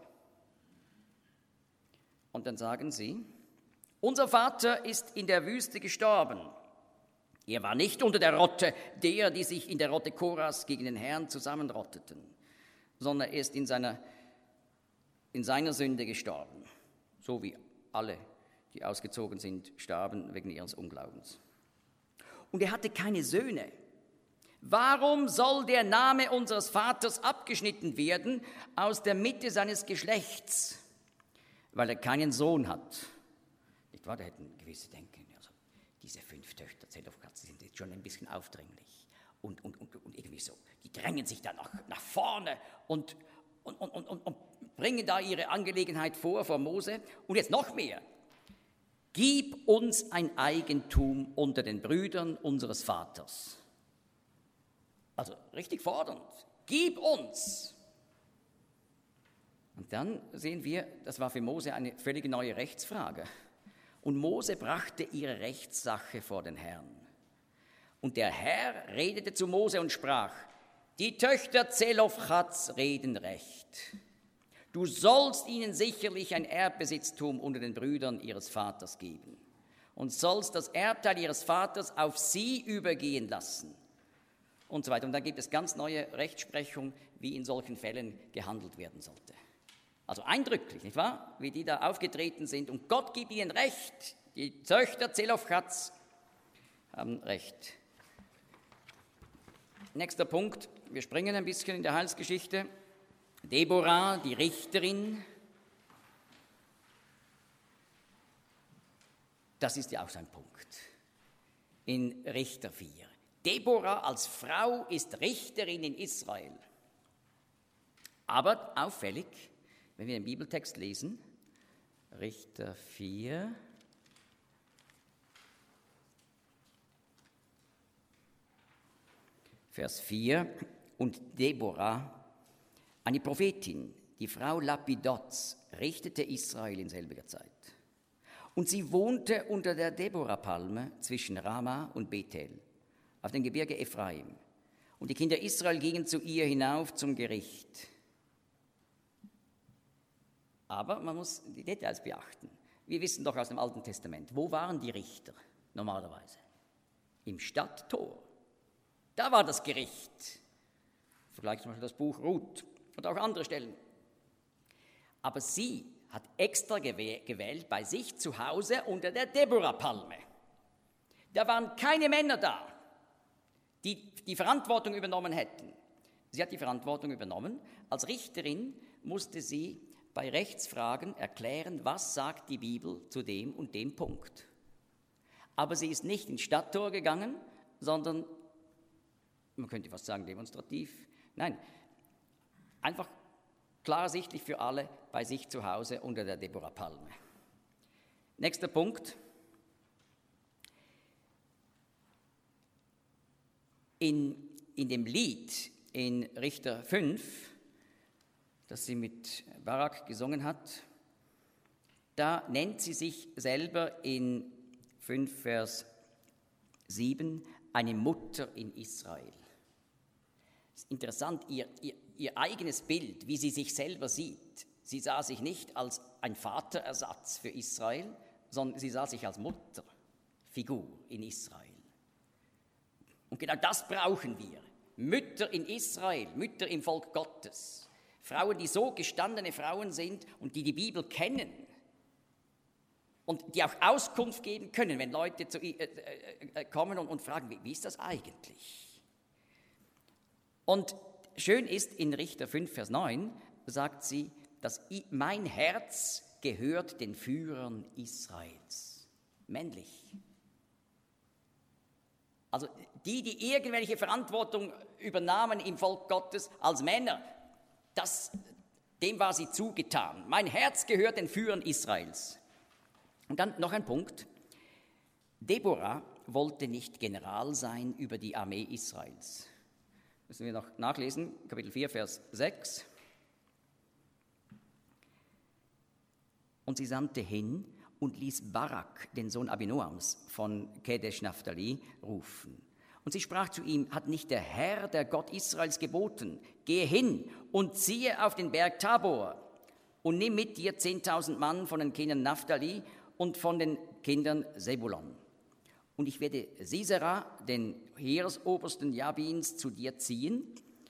Und dann sagen sie, unser Vater ist in der Wüste gestorben. Er war nicht unter der Rotte der, die sich in der Rotte Koras gegen den Herrn zusammenrotteten, sondern er ist in seiner, in seiner Sünde gestorben, so wie alle, die ausgezogen sind, starben wegen ihres Unglaubens. Und er hatte keine Söhne. Warum soll der Name unseres Vaters abgeschnitten werden aus der Mitte seines Geschlechts? Weil er keinen Sohn hat. Nicht wahr? Da hätten gewisse denken, also diese fünf Töchter Zelofchats sind jetzt schon ein bisschen aufdringlich und, und, und, und irgendwie so. Die drängen sich da nach, nach vorne und, und, und, und, und bringen da ihre Angelegenheit vor, vor Mose. Und jetzt noch mehr. Gib uns ein Eigentum unter den Brüdern unseres Vaters. Also richtig fordernd. Gib uns. Und dann sehen wir, das war für Mose eine völlig neue Rechtsfrage. Und Mose brachte ihre Rechtssache vor den Herrn. Und der Herr redete zu Mose und sprach, die Töchter Zelofchats reden recht. Du sollst ihnen sicherlich ein Erbbesitztum unter den Brüdern ihres Vaters geben und sollst das Erbteil ihres Vaters auf sie übergehen lassen und so weiter. Und dann gibt es ganz neue Rechtsprechung, wie in solchen Fällen gehandelt werden sollte. Also eindrücklich, nicht wahr? Wie die da aufgetreten sind. Und Gott gibt ihnen Recht. Die Töchter Zelofchats haben Recht. Nächster Punkt. Wir springen ein bisschen in der Heilsgeschichte. Deborah, die Richterin. Das ist ja auch so ein Punkt. In Richter vier. Deborah als Frau ist Richterin in Israel. Aber auffällig, wenn wir den Bibeltext lesen, Richter vier. Vers vier. Und Deborah, eine Prophetin, die Frau Lapidots, richtete Israel in selbiger Zeit. Und sie wohnte unter der Deborah-Palme zwischen Rama und Bethel, auf dem Gebirge Ephraim. Und die Kinder Israel gingen zu ihr hinauf zum Gericht. Aber man muss die Details beachten. Wir wissen doch aus dem Alten Testament, wo waren die Richter normalerweise? Im Stadttor. Da war das Gericht. Vergleich zum Beispiel das Buch Ruth und auch andere Stellen. Aber sie hat extra gewählt bei sich zu Hause unter der Deborah-Palme. Da waren keine Männer da, die die Verantwortung übernommen hätten. Sie hat die Verantwortung übernommen. Als Richterin musste sie bei Rechtsfragen erklären, was sagt die Bibel zu dem und dem Punkt. Aber sie ist nicht ins Stadttor gegangen, sondern, man könnte fast sagen, demonstrativ. Nein, einfach klar sichtlich für alle bei sich zu Hause unter der Deborah-Palme. Nächster Punkt. In, in dem Lied in Richter fünf, das sie mit Barak gesungen hat, da nennt sie sich selber in fünf Vers sieben eine Mutter in Israel. Es ist interessant, ihr, ihr, ihr eigenes Bild, wie sie sich selber sieht. Sie sah sich nicht als ein Vaterersatz für Israel, sondern sie sah sich als Mutterfigur in Israel. Und genau das brauchen wir. Mütter in Israel, Mütter im Volk Gottes. Frauen, die so gestandene Frauen sind und die die Bibel kennen und die auch Auskunft geben können, wenn Leute zu, äh, äh, kommen und, und fragen, wie, wie ist das eigentlich? Und schön ist, in Richter fünf, Vers neun, sagt sie, dass mein Herz gehört den Führern Israels. Männlich. Also die, die irgendwelche Verantwortung übernahmen im Volk Gottes als Männer, das, dem war sie zugetan. Mein Herz gehört den Führern Israels. Und dann noch ein Punkt. Deborah wollte nicht General sein über die Armee Israels. Müssen wir noch nachlesen, Kapitel vier, Vers sechs. Und sie sandte hin und ließ Barak, den Sohn Abinoams, von Kedesh Naphtali, rufen. Und sie sprach zu ihm, hat nicht der Herr, der Gott Israels, geboten, gehe hin und ziehe auf den Berg Tabor und nimm mit dir zehntausend Mann von den Kindern Naphtali und von den Kindern Sebulon. Und ich werde Sisera, den Heeresobersten Jabins, zu dir ziehen,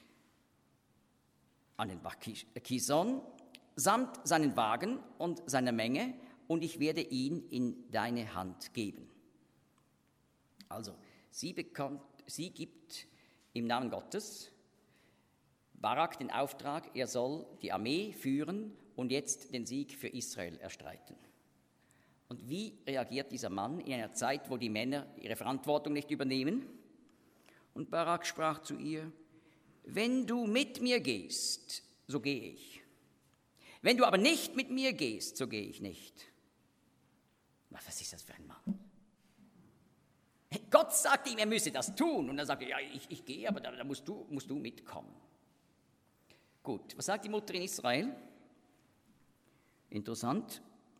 an den Bach Kison, samt seinen Wagen und seiner Menge, und ich werde ihn in deine Hand geben. Also, sie, bekommt, sie gibt im Namen Gottes Barak den Auftrag, er soll die Armee führen und jetzt den Sieg für Israel erstreiten. Und wie reagiert dieser Mann in einer Zeit, wo die Männer ihre Verantwortung nicht übernehmen? Und Barak sprach zu ihr, wenn du mit mir gehst, so gehe ich. Wenn du aber nicht mit mir gehst, so gehe ich nicht. Was ist das für ein Mann? Gott sagte ihm, er müsse das tun. Und er sagte, ja, ich, ich gehe, aber da, da musst, du, musst du mitkommen. Gut, was sagt die Mutter in Israel? Interessant.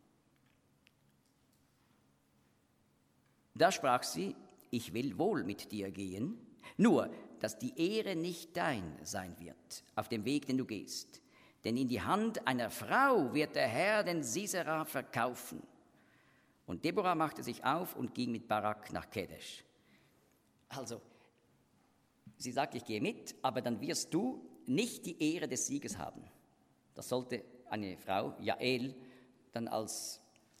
Da sprach sie, ich will wohl mit dir gehen, nur, dass die Ehre nicht dein sein wird, auf dem Weg, den du gehst. Denn in die Hand einer Frau wird der Herr den Sisera verkaufen. Und Deborah machte sich auf und ging mit Barak nach Kedesh. Also, sie sagt, ich gehe mit, aber dann wirst du nicht die Ehre des Sieges haben. Das sollte eine Frau, Jael, dann als,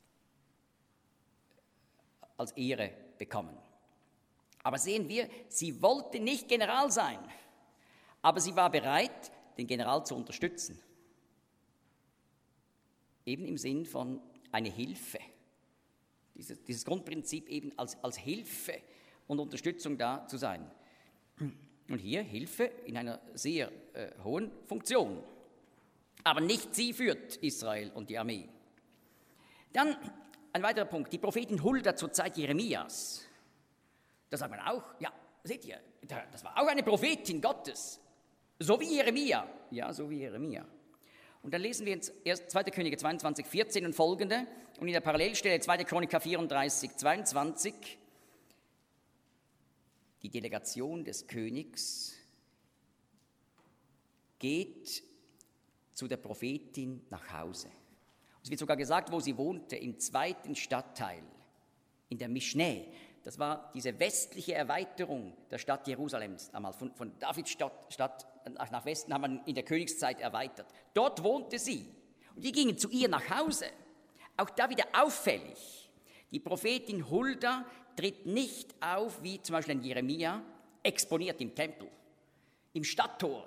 als Ehre bekommen. Aber sehen wir, sie wollte nicht General sein, aber sie war bereit, den General zu unterstützen. Eben im Sinn von eine Hilfe. Dieses, dieses Grundprinzip eben als, als Hilfe und Unterstützung da zu sein. Und hier Hilfe in einer sehr äh, hohen Funktion. Aber nicht sie führt Israel und die Armee. Dann ein weiterer Punkt, die Prophetin Hulda zur Zeit Jeremias. Da sagt man auch, ja, seht ihr, das war auch eine Prophetin Gottes, so wie Jeremia. Ja, so wie Jeremia. Und dann lesen wir jetzt erst zweiter Könige zweiundzwanzig, vierzehn und folgende und in der Parallelstelle zweiter Chroniker vierunddreißig, zweiundzwanzig. Die Delegation des Königs geht zu der Prophetin nach Hause. Es wird sogar gesagt, wo sie wohnte, im zweiten Stadtteil, in der Mischneh. Das war diese westliche Erweiterung der Stadt Jerusalems, einmal von, von Davids Stadt, Stadt nach Westen haben wir in der Königszeit erweitert. Dort wohnte sie und die gingen zu ihr nach Hause. Auch da wieder auffällig, die Prophetin Hulda tritt nicht auf, wie zum Beispiel in Jeremia, exponiert im Tempel, im Stadttor,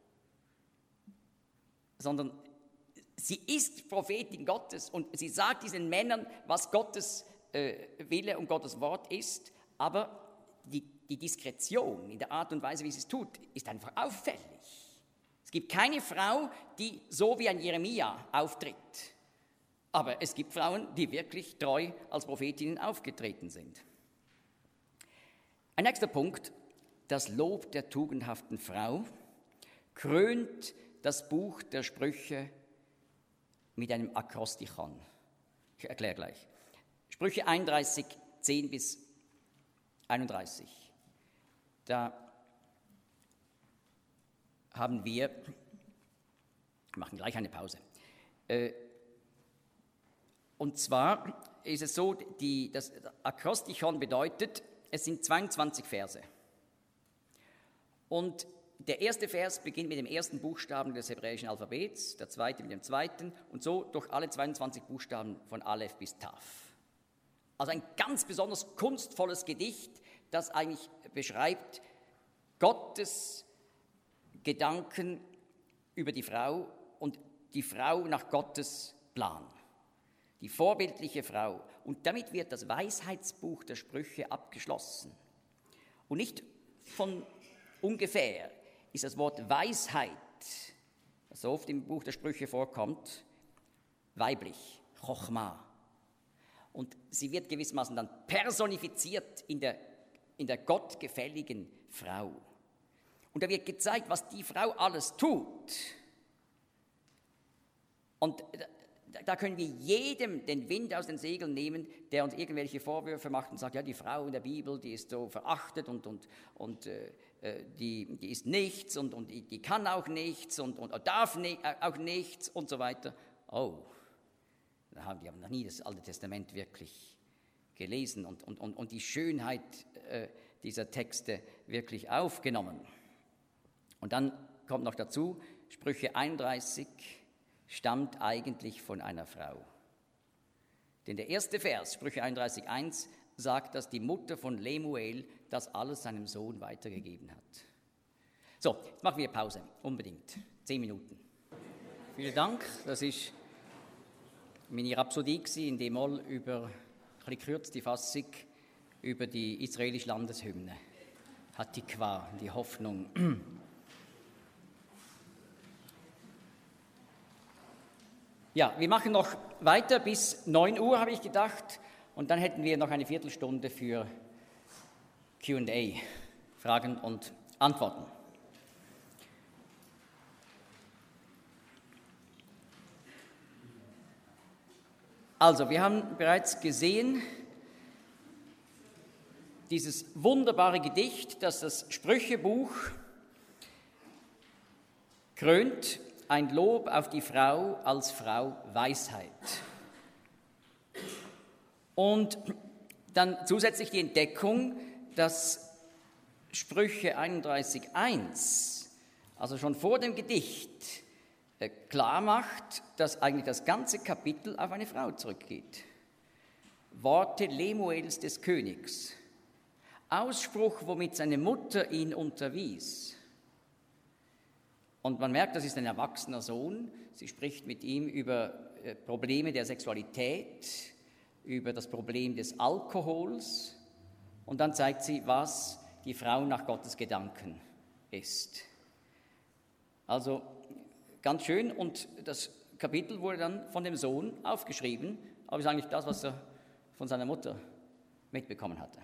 sondern sie ist Prophetin Gottes und sie sagt diesen Männern, was Gottes äh, Wille und Gottes Wort ist, aber die, die Diskretion in der Art und Weise, wie sie es tut, ist einfach auffällig. Es gibt keine Frau, die so wie ein Jeremia auftritt, aber es gibt Frauen, die wirklich treu als Prophetinnen aufgetreten sind. Ein nächster Punkt, das Lob der tugendhaften Frau krönt das Buch der Sprüche mit einem Akrostichon. Ich erkläre gleich. Sprüche einunddreißig, zehn bis einunddreißig. Da haben wir, wir machen gleich eine Pause. Und zwar ist es so, die, das Akrostichon bedeutet, es sind zweiundzwanzig Verse. Und der erste Vers beginnt mit dem ersten Buchstaben des hebräischen Alphabets, der zweite mit dem zweiten und so durch alle zweiundzwanzig Buchstaben von Aleph bis Taf. Also ein ganz besonders kunstvolles Gedicht, das eigentlich beschreibt Gottes Gedanken über die Frau und die Frau nach Gottes Plan. Die vorbildliche Frau. Und damit wird das Weisheitsbuch der Sprüche abgeschlossen. Und nicht von ungefähr ist das Wort Weisheit, das so oft im Buch der Sprüche vorkommt, weiblich, Chochma. Und sie wird gewissermaßen dann personifiziert in der, in der gottgefälligen Frau. Und da wird gezeigt, was die Frau alles tut. Und da können wir jedem den Wind aus den Segeln nehmen, der uns irgendwelche Vorwürfe macht und sagt, ja, die Frau in der Bibel, die ist so verachtet und, und, und äh, die, die ist nichts und, und die kann auch nichts und, und darf ni- auch nichts und so weiter. Oh, da haben die haben noch nie das Alte Testament wirklich gelesen und, und, und, und die Schönheit äh, dieser Texte wirklich aufgenommen. Und dann kommt noch dazu, Sprüche einunddreißig stammt eigentlich von einer Frau. Denn der erste Vers, Sprüche einunddreißig, eins, sagt, dass die Mutter von Lemuel das alles seinem Sohn weitergegeben hat. So, jetzt machen wir Pause, unbedingt. Zehn Minuten. Vielen Dank, das ist meine Rhapsodie in D-Moll über, ein bisschen kürzt die Fassung, über die israelische Landeshymne. Hatikwa, die Hoffnung. Ja, wir machen noch weiter bis neun Uhr, habe ich gedacht. Und dann hätten wir noch eine Viertelstunde für Q und A, Fragen und Antworten. Also, wir haben bereits gesehen, dieses wunderbare Gedicht, das das Sprüchebuch krönt, ein Lob auf die Frau als Frau Weisheit. Und dann zusätzlich die Entdeckung, dass Sprüche einunddreißig eins, also schon vor dem Gedicht, klar macht, dass eigentlich das ganze Kapitel auf eine Frau zurückgeht. Worte Lemuels des Königs, Ausspruch, womit seine Mutter ihn unterwies. Und man merkt, das ist ein erwachsener Sohn. Sie spricht mit ihm über Probleme der Sexualität, über das Problem des Alkohols. Und dann zeigt sie, was die Frau nach Gottes Gedanken ist. Also ganz schön. Und das Kapitel wurde dann von dem Sohn aufgeschrieben, aber ist eigentlich das, was er von seiner Mutter mitbekommen hatte.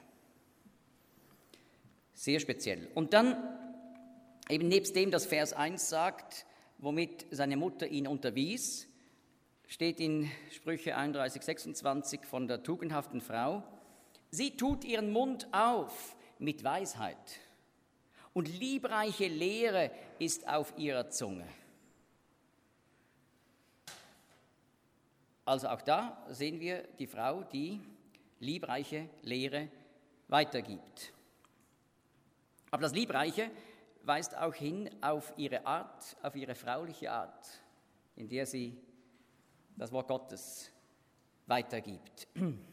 Sehr speziell. Und dann, eben nebst dem, dass Vers eins sagt, womit seine Mutter ihn unterwies, steht in Sprüche einunddreißig, sechsundzwanzig von der tugendhaften Frau, sie tut ihren Mund auf mit Weisheit und liebreiche Lehre ist auf ihrer Zunge. Also auch da sehen wir die Frau, die liebreiche Lehre weitergibt. Aber das Liebreiche weist auch hin auf ihre Art, auf ihre frauliche Art, in der sie das Wort Gottes weitergibt.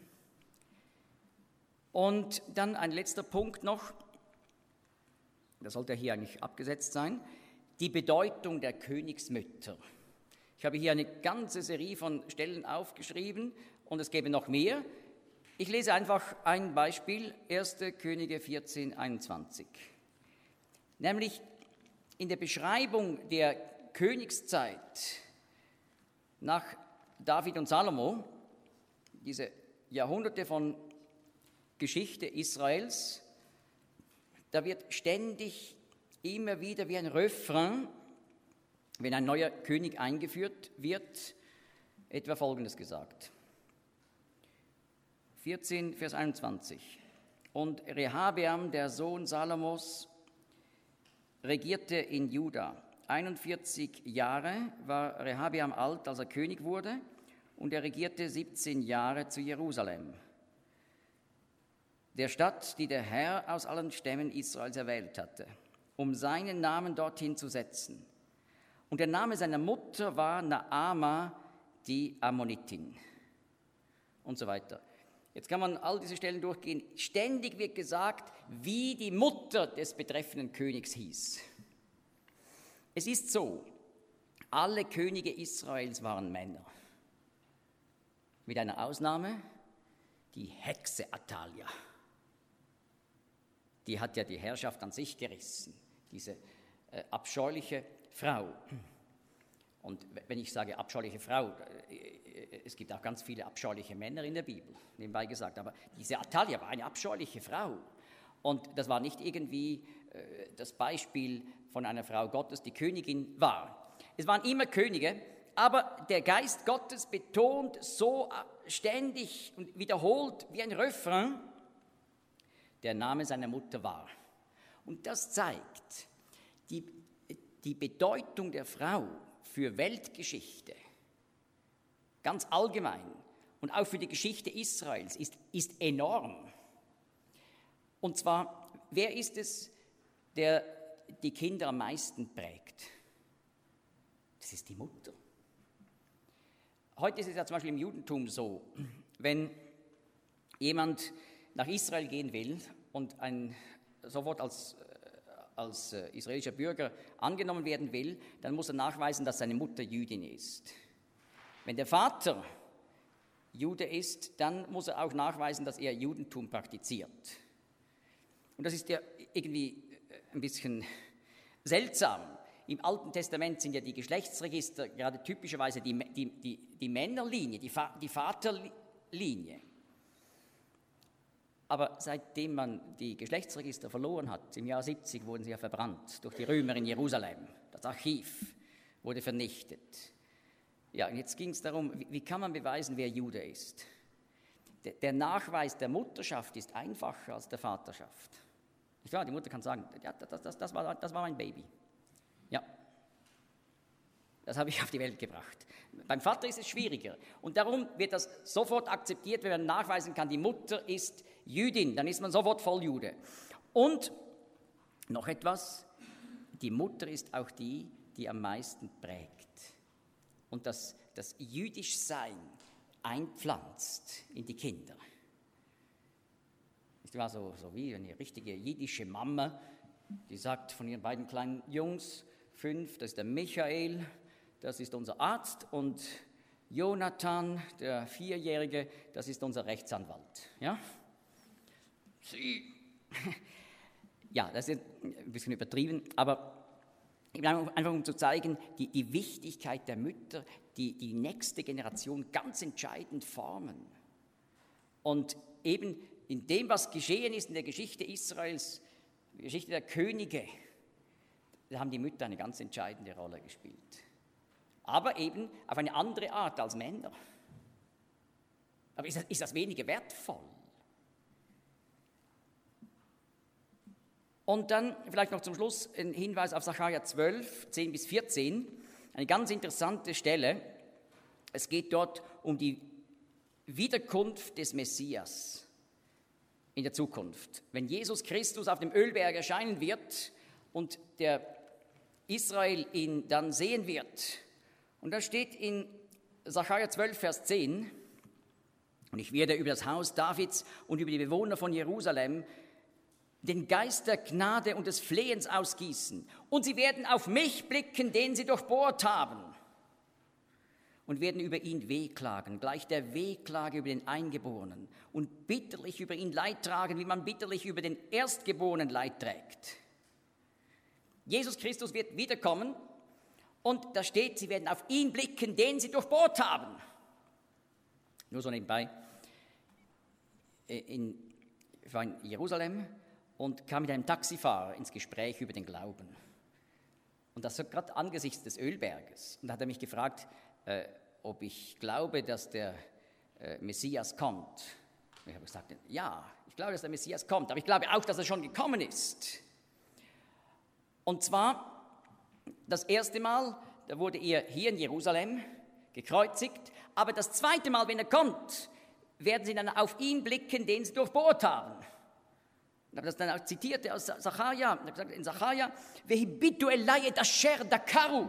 Und dann ein letzter Punkt noch, das sollte hier eigentlich abgesetzt sein, die Bedeutung der Königsmütter. Ich habe hier eine ganze Serie von Stellen aufgeschrieben und es gäbe noch mehr. Ich lese einfach ein Beispiel, erste Könige vierzehn, einundzwanzig. Nämlich in der Beschreibung der Königszeit nach David und Salomo, diese Jahrhunderte von Geschichte Israels, da wird ständig immer wieder wie ein Refrain, wenn ein neuer König eingeführt wird, etwa Folgendes gesagt. vierzehn, Vers einundzwanzig. Und Rehabeam, der Sohn Salomos, regierte in Juda. einundvierzig Jahre war Rehabeam alt, als er König wurde, und er regierte siebzehn Jahre zu Jerusalem, der Stadt, die der Herr aus allen Stämmen Israels erwählt hatte, um seinen Namen dorthin zu setzen. Und der Name seiner Mutter war Naama, die Ammonitin. Und so weiter. Jetzt kann man all diese Stellen durchgehen. Ständig wird gesagt, wie die Mutter des betreffenden Königs hieß. Es ist so, alle Könige Israels waren Männer. Mit einer Ausnahme, die Hexe Athalia. Die hat ja die Herrschaft an sich gerissen, diese äh, abscheuliche Frau. Und wenn ich sage abscheuliche Frau, äh, es gibt auch ganz viele abscheuliche Männer in der Bibel, nebenbei gesagt, aber diese Athalia war eine abscheuliche Frau. Und das war nicht irgendwie äh, das Beispiel von einer Frau Gottes, die Königin war. Es waren immer Könige, aber der Geist Gottes betont so ständig und wiederholt wie ein Refrain, der Name seiner Mutter war. Und das zeigt die, die Bedeutung der Frau für Weltgeschichte, ganz allgemein und auch für die Geschichte Israels, ist, ist enorm. Und zwar, wer ist es, der die Kinder am meisten prägt? Das ist die Mutter. Heute ist es ja zum Beispiel im Judentum so, wenn jemand nach Israel gehen will und ein, sofort als, als israelischer Bürger angenommen werden will, dann muss er nachweisen, dass seine Mutter Jüdin ist. Wenn der Vater Jude ist, dann muss er auch nachweisen, dass er Judentum praktiziert. Und das ist ja irgendwie ein bisschen seltsam. Im Alten Testament sind ja die Geschlechtsregister gerade typischerweise die, die, die, die Männerlinie, die, Fa- die Vaterlinie. Aber seitdem man die Geschlechtsregister verloren hat, im Jahr siebzig wurden sie ja verbrannt durch die Römer in Jerusalem. Das Archiv wurde vernichtet. Ja, und jetzt ging es darum, wie, wie kann man beweisen, wer Jude ist? Der, der Nachweis der Mutterschaft ist einfacher als der Vaterschaft. Nicht wahr? Die Mutter kann sagen, ja, das, das, das, war, das war mein Baby. Ja, das habe ich auf die Welt gebracht. Beim Vater ist es schwieriger. Und darum wird das sofort akzeptiert, wenn man nachweisen kann, die Mutter ist Jüdin, dann ist man sofort Volljude. Und noch etwas, die Mutter ist auch die, die am meisten prägt und das, das Jüdischsein einpflanzt in die Kinder. Ich war so, so wie eine richtige jiddische Mama, die sagt von ihren beiden kleinen Jungs, fünf, das ist der Michael, das ist unser Arzt, und Jonathan, der Vierjährige, das ist unser Rechtsanwalt. Ja? Sie. Ja, das ist ein bisschen übertrieben, aber Einfach um zu zeigen, die, die Wichtigkeit der Mütter, die die nächste Generation ganz entscheidend formen. Und eben in dem, was geschehen ist in der Geschichte Israels, die Geschichte der Könige, da haben die Mütter eine ganz entscheidende Rolle gespielt. Aber eben auf eine andere Art als Männer. Aber ist das, ist das weniger wertvoll? Und dann vielleicht noch zum Schluss ein Hinweis auf Sacharja zwölf, zehn bis vierzehn, eine ganz interessante Stelle. Es geht dort um die Wiederkunft des Messias in der Zukunft. Wenn Jesus Christus auf dem Ölberg erscheinen wird und der Israel ihn dann sehen wird. Und da steht in Sacharja zwölf, Vers zehn, und ich werde über das Haus Davids und über die Bewohner von Jerusalem den Geist der Gnade und des Flehens ausgießen. Und sie werden auf mich blicken, den sie durchbohrt haben. Und werden über ihn wehklagen, gleich der Wehklage über den Eingeborenen. Und bitterlich über ihn Leid tragen, wie man bitterlich über den Erstgeborenen Leid trägt. Jesus Christus wird wiederkommen. Und da steht, sie werden auf ihn blicken, den sie durchbohrt haben. Nur so nebenbei. In, ich war in Jerusalem und kam mit einem Taxifahrer ins Gespräch über den Glauben. Und das war gerade angesichts des Ölberges. Und da hat er mich gefragt, äh, ob ich glaube, dass der äh, Messias kommt. Und ich habe gesagt, ja, ich glaube, dass der Messias kommt, aber ich glaube auch, dass er schon gekommen ist. Und zwar, das erste Mal, da wurde er hier in Jerusalem gekreuzigt, aber das zweite Mal, wenn er kommt, werden sie dann auf ihn blicken, den sie durchbohrt haben. Ich habe das dann auch zitiert aus Sacharja. Ich habe gesagt, in Sacharja, Vehibitu elai asher dakaru.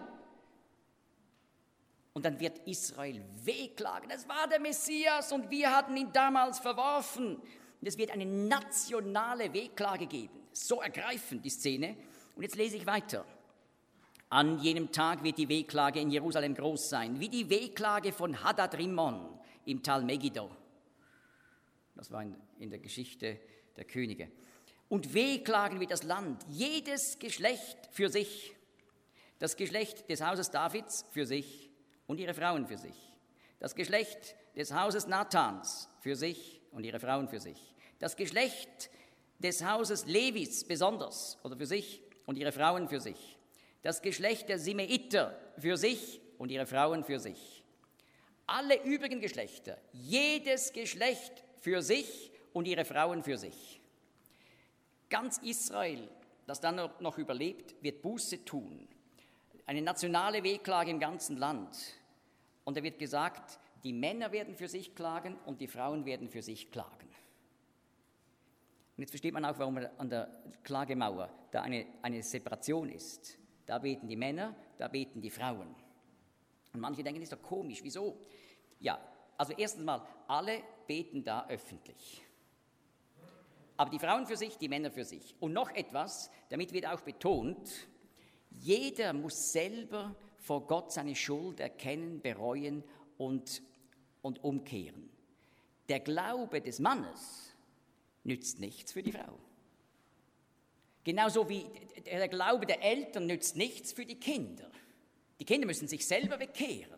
Und dann wird Israel wehklagen. Das war der Messias und wir hatten ihn damals verworfen. Und es wird eine nationale Wehklage geben. So ergreifend die Szene. Und jetzt lese ich weiter. An jenem Tag wird die Wehklage in Jerusalem groß sein, wie die Wehklage von Hadad Rimmon im Tal Megiddo. Das war in, in der Geschichte der Könige. Und wehklagen wird das Land, jedes Geschlecht für sich. Das Geschlecht des Hauses Davids für sich und ihre Frauen für sich. Das Geschlecht des Hauses Nathans für sich und ihre Frauen für sich. Das Geschlecht des Hauses Levis besonders oder für sich und ihre Frauen für sich. Das Geschlecht der Simeiter für sich und ihre Frauen für sich. Alle übrigen Geschlechter, jedes Geschlecht für sich und ihre Frauen für sich. Ganz Israel, das dann noch überlebt, wird Buße tun. Eine nationale Wehklage im ganzen Land. Und da wird gesagt, die Männer werden für sich klagen und die Frauen werden für sich klagen. Und jetzt versteht man auch, warum an der Klagemauer da eine, eine Separation ist. Da beten die Männer, da beten die Frauen. Und manche denken, das ist doch komisch, wieso? Ja, also erstens mal, alle beten da öffentlich. Aber die Frauen für sich, die Männer für sich. Und noch etwas, damit wird auch betont, jeder muss selber vor Gott seine Schuld erkennen, bereuen und, und umkehren. Der Glaube des Mannes nützt nichts für die Frau. Genauso wie der Glaube der Eltern nützt nichts für die Kinder. Die Kinder müssen sich selber bekehren.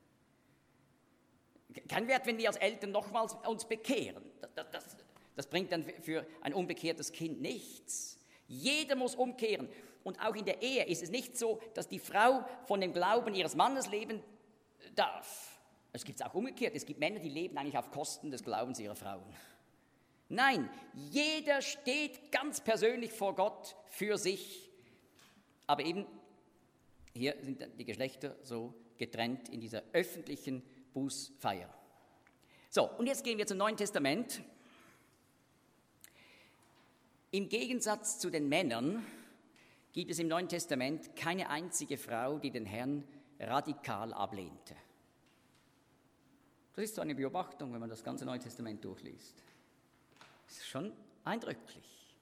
Kein Wert, wenn wir als Eltern nochmals uns bekehren. Das, das, das bringt dann für ein unbekehrtes Kind nichts. Jeder muss umkehren. Und auch in der Ehe ist es nicht so, dass die Frau von dem Glauben ihres Mannes leben darf. Es gibt es auch umgekehrt. Es gibt Männer, die leben eigentlich auf Kosten des Glaubens ihrer Frauen. Nein, jeder steht ganz persönlich vor Gott für sich. Aber eben, hier sind die Geschlechter so getrennt in dieser öffentlichen Bußfeier. So, und jetzt gehen wir zum Neuen Testament. Im Gegensatz zu den Männern gibt es im Neuen Testament keine einzige Frau, die den Herrn radikal ablehnte. Das ist so eine Beobachtung, wenn man das ganze Neue Testament durchliest. Das ist schon eindrücklich.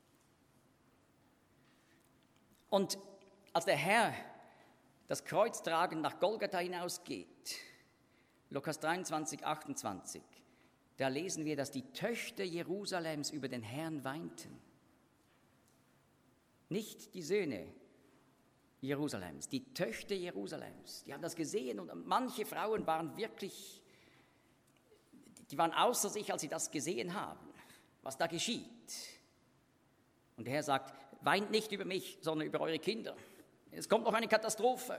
Und als der Herr das Kreuztragen nach Golgatha hinausgeht, Lukas dreiundzwanzig, achtundzwanzig, da lesen wir, dass die Töchter Jerusalems über den Herrn weinten. Nicht die Söhne Jerusalems, die Töchter Jerusalems, die haben das gesehen und manche Frauen waren wirklich, die waren außer sich, als sie das gesehen haben, was da geschieht. Und der Herr sagt, weint nicht über mich, sondern über eure Kinder. Es kommt noch eine Katastrophe.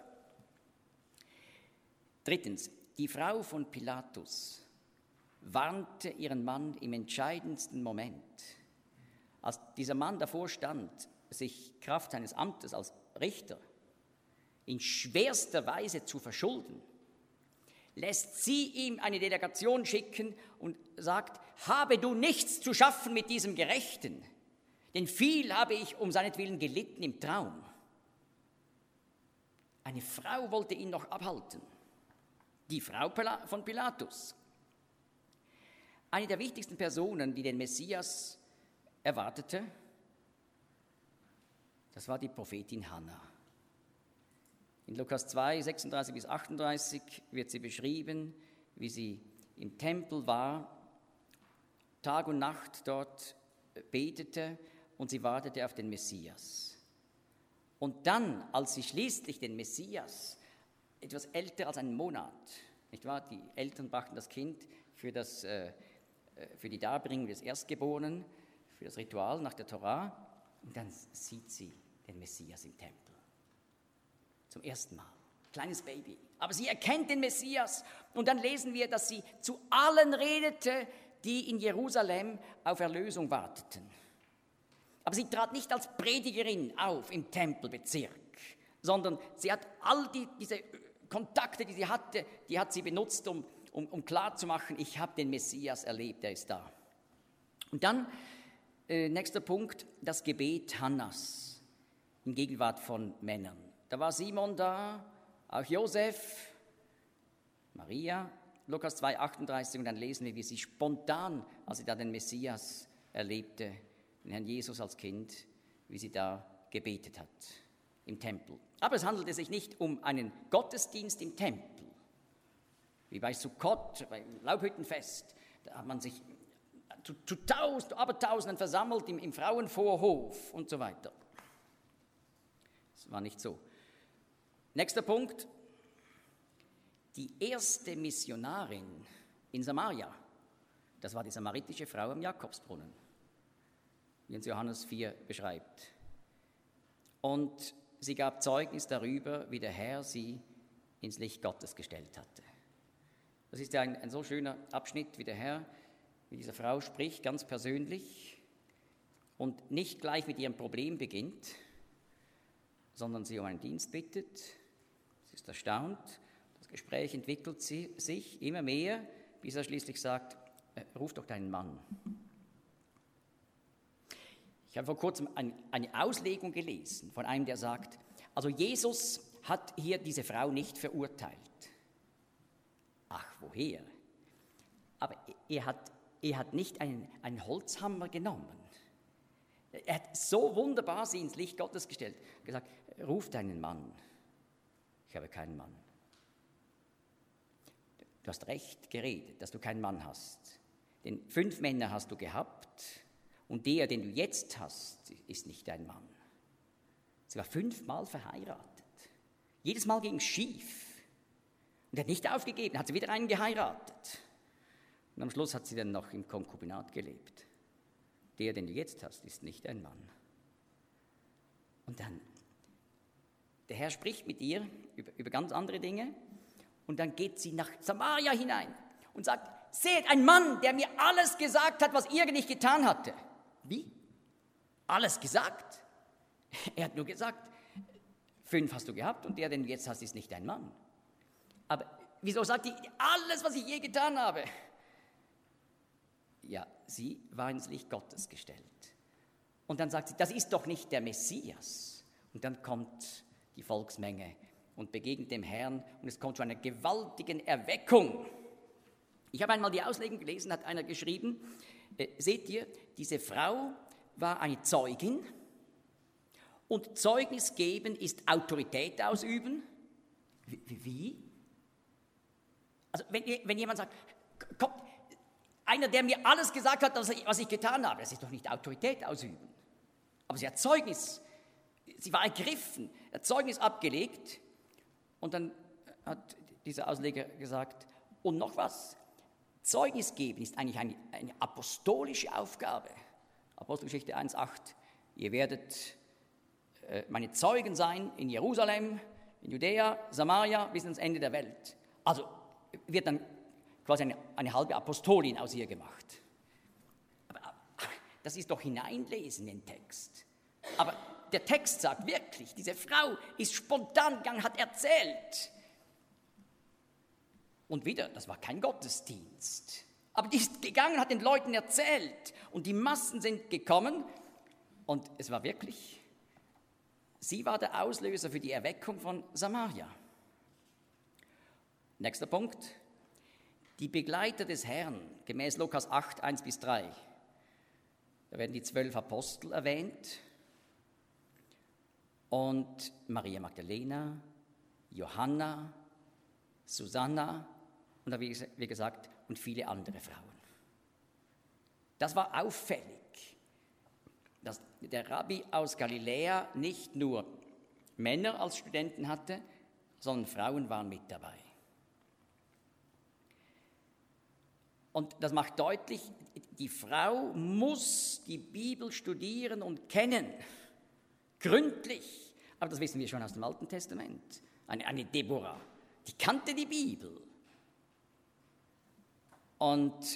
Drittens, die Frau von Pilatus warnte ihren Mann im entscheidendsten Moment. Als dieser Mann davor stand, sich Kraft seines Amtes als Richter in schwerster Weise zu verschulden, lässt sie ihm eine Delegation schicken und sagt, habe du nichts zu schaffen mit diesem Gerechten, denn viel habe ich um seinetwillen gelitten im Traum. Eine Frau wollte ihn noch abhalten, die Frau von Pilatus. Eine der wichtigsten Personen, die den Messias erwartete, das war die Prophetin Hannah. In Lukas zwei, sechsunddreißig bis achtunddreißig wird sie beschrieben, wie sie im Tempel war, Tag und Nacht dort betete und sie wartete auf den Messias. Und dann, als sie schließlich den Messias, etwas älter als einen Monat, nicht wahr? Die Eltern brachten das Kind für, das, äh, für die Darbringung des Erstgeborenen, für das Ritual nach der Torah, und dann sieht sie den Messias im Tempel. Zum ersten Mal. Kleines Baby. Aber sie erkennt den Messias. Und dann lesen wir, dass sie zu allen redete, die in Jerusalem auf Erlösung warteten. Aber sie trat nicht als Predigerin auf im Tempelbezirk, sondern sie hat all die, diese Kontakte, die sie hatte, die hat sie benutzt, um, um, um klarzumachen, ich habe den Messias erlebt, er ist da. Und dann, äh, nächster Punkt, das Gebet Hannas in Gegenwart von Männern. Da war Simon da, auch Josef, Maria, Lukas zwei, achtunddreißig, und dann lesen wir, wie sie spontan, als sie da den Messias erlebte, den Herrn Jesus als Kind, wie sie da gebetet hat im Tempel. Aber es handelte sich nicht um einen Gottesdienst im Tempel, wie bei Sukkot, beim Laubhüttenfest. Da hat man sich zu, zu Tausend, Abertausenden versammelt im, im Frauenvorhof und so weiter. Das war nicht so. Nächster Punkt. Die erste Missionarin in Samaria, das war die samaritische Frau am Jakobsbrunnen, wie uns Johannes vier beschreibt. Und sie gab Zeugnis darüber, wie der Herr sie ins Licht Gottes gestellt hatte. Das ist ja ein, ein so schöner Abschnitt, wie der Herr mit dieser Frau spricht, ganz persönlich und nicht gleich mit ihrem Problem beginnt, sondern sie um einen Dienst bittet. Sie ist erstaunt. Das Gespräch entwickelt sie, sich immer mehr, bis er schließlich sagt, ruf doch deinen Mann. Ich habe vor kurzem ein, eine Auslegung gelesen von einem, der sagt, also Jesus hat hier diese Frau nicht verurteilt. Ach, woher? Aber er hat, er hat nicht einen, einen Holzhammer genommen. Er hat so wunderbar sie ins Licht Gottes gestellt, gesagt, ruf deinen Mann. Ich habe keinen Mann. Du hast recht geredet, dass du keinen Mann hast. Denn fünf Männer hast du gehabt und der, den du jetzt hast, ist nicht dein Mann. Sie war fünfmal verheiratet. Jedes Mal ging es schief. Und er hat nicht aufgegeben, hat sie wieder einen geheiratet. Und am Schluss hat sie dann noch im Konkubinat gelebt. Der, den du jetzt hast, ist nicht dein Mann. Und dann, der Herr spricht mit ihr über, über ganz andere Dinge. Und dann geht sie nach Samaria hinein und sagt, seht, ein Mann, der mir alles gesagt hat, was ihr nicht getan hatte. Wie? Alles gesagt? Er hat nur gesagt, fünf hast du gehabt und der, den du jetzt hast, ist nicht dein Mann. Aber wieso sagt die, alles, was ich je getan habe? Ja, sie war ins Licht Gottes gestellt. Und dann sagt sie, das ist doch nicht der Messias. Und dann kommt die Volksmenge und begegnet dem Herrn und es kommt zu einer gewaltigen Erweckung. Ich habe einmal die Auslegung gelesen, hat einer geschrieben, äh, seht ihr, diese Frau war eine Zeugin und Zeugnis geben ist Autorität ausüben. Wie? wie? Also wenn, wenn jemand sagt, kommt, einer, der mir alles gesagt hat, was ich getan habe, das ist doch nicht Autorität ausüben. Aber sie hat Zeugnis, sie war ergriffen, hat Zeugnis abgelegt und dann hat dieser Ausleger gesagt, und noch was, Zeugnis geben ist eigentlich eine, eine apostolische Aufgabe. Apostelgeschichte eins acht, ihr werdet äh, meine Zeugen sein in Jerusalem, in Judäa, Samaria, bis ans Ende der Welt. Also wird dann quasi eine, eine halbe Apostolin aus ihr gemacht. Aber das ist doch Hineinlesen in den Text. Aber der Text sagt wirklich, diese Frau ist spontan gegangen, hat erzählt. Und wieder, das war kein Gottesdienst. Aber die ist gegangen, hat den Leuten erzählt. Und die Massen sind gekommen. Und es war wirklich, sie war der Auslöser für die Erweckung von Samaria. Nächster Punkt. Die Begleiter des Herrn, gemäß Lukas acht, eins bis drei. Da werden die zwölf Apostel erwähnt. Und Maria Magdalena, Johanna, Susanna und wie gesagt, und viele andere Frauen. Das war auffällig, dass der Rabbi aus Galiläa nicht nur Männer als Studenten hatte, sondern Frauen waren mit dabei. Und das macht deutlich, die Frau muss die Bibel studieren und kennen, gründlich. Aber das wissen wir schon aus dem Alten Testament. Eine, eine Deborah, die kannte die Bibel. Und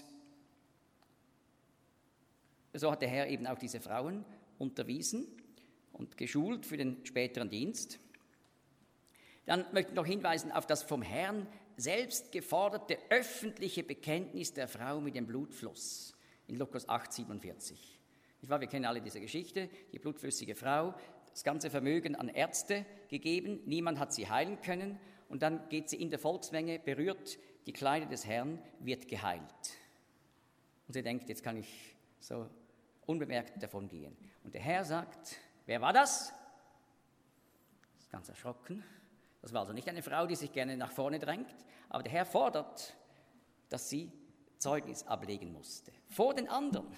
so hat der Herr eben auch diese Frauen unterwiesen und geschult für den späteren Dienst. Dann möchte ich noch hinweisen auf das vom Herrn selbst geforderte öffentliche Bekenntnis der Frau mit dem Blutfluss in Lukas acht, siebenundvierzig. Wir kennen alle diese Geschichte, die blutflüssige Frau, das ganze Vermögen an Ärzte gegeben, niemand hat sie heilen können und dann geht sie in der Volksmenge, berührt die Kleider des Herrn, wird geheilt. Und sie denkt, jetzt kann ich so unbemerkt davon gehen. Und der Herr sagt, wer war das? Ist ganz erschrocken. Das war also nicht eine Frau, die sich gerne nach vorne drängt, aber der Herr fordert, dass sie Zeugnis ablegen musste. Vor den anderen.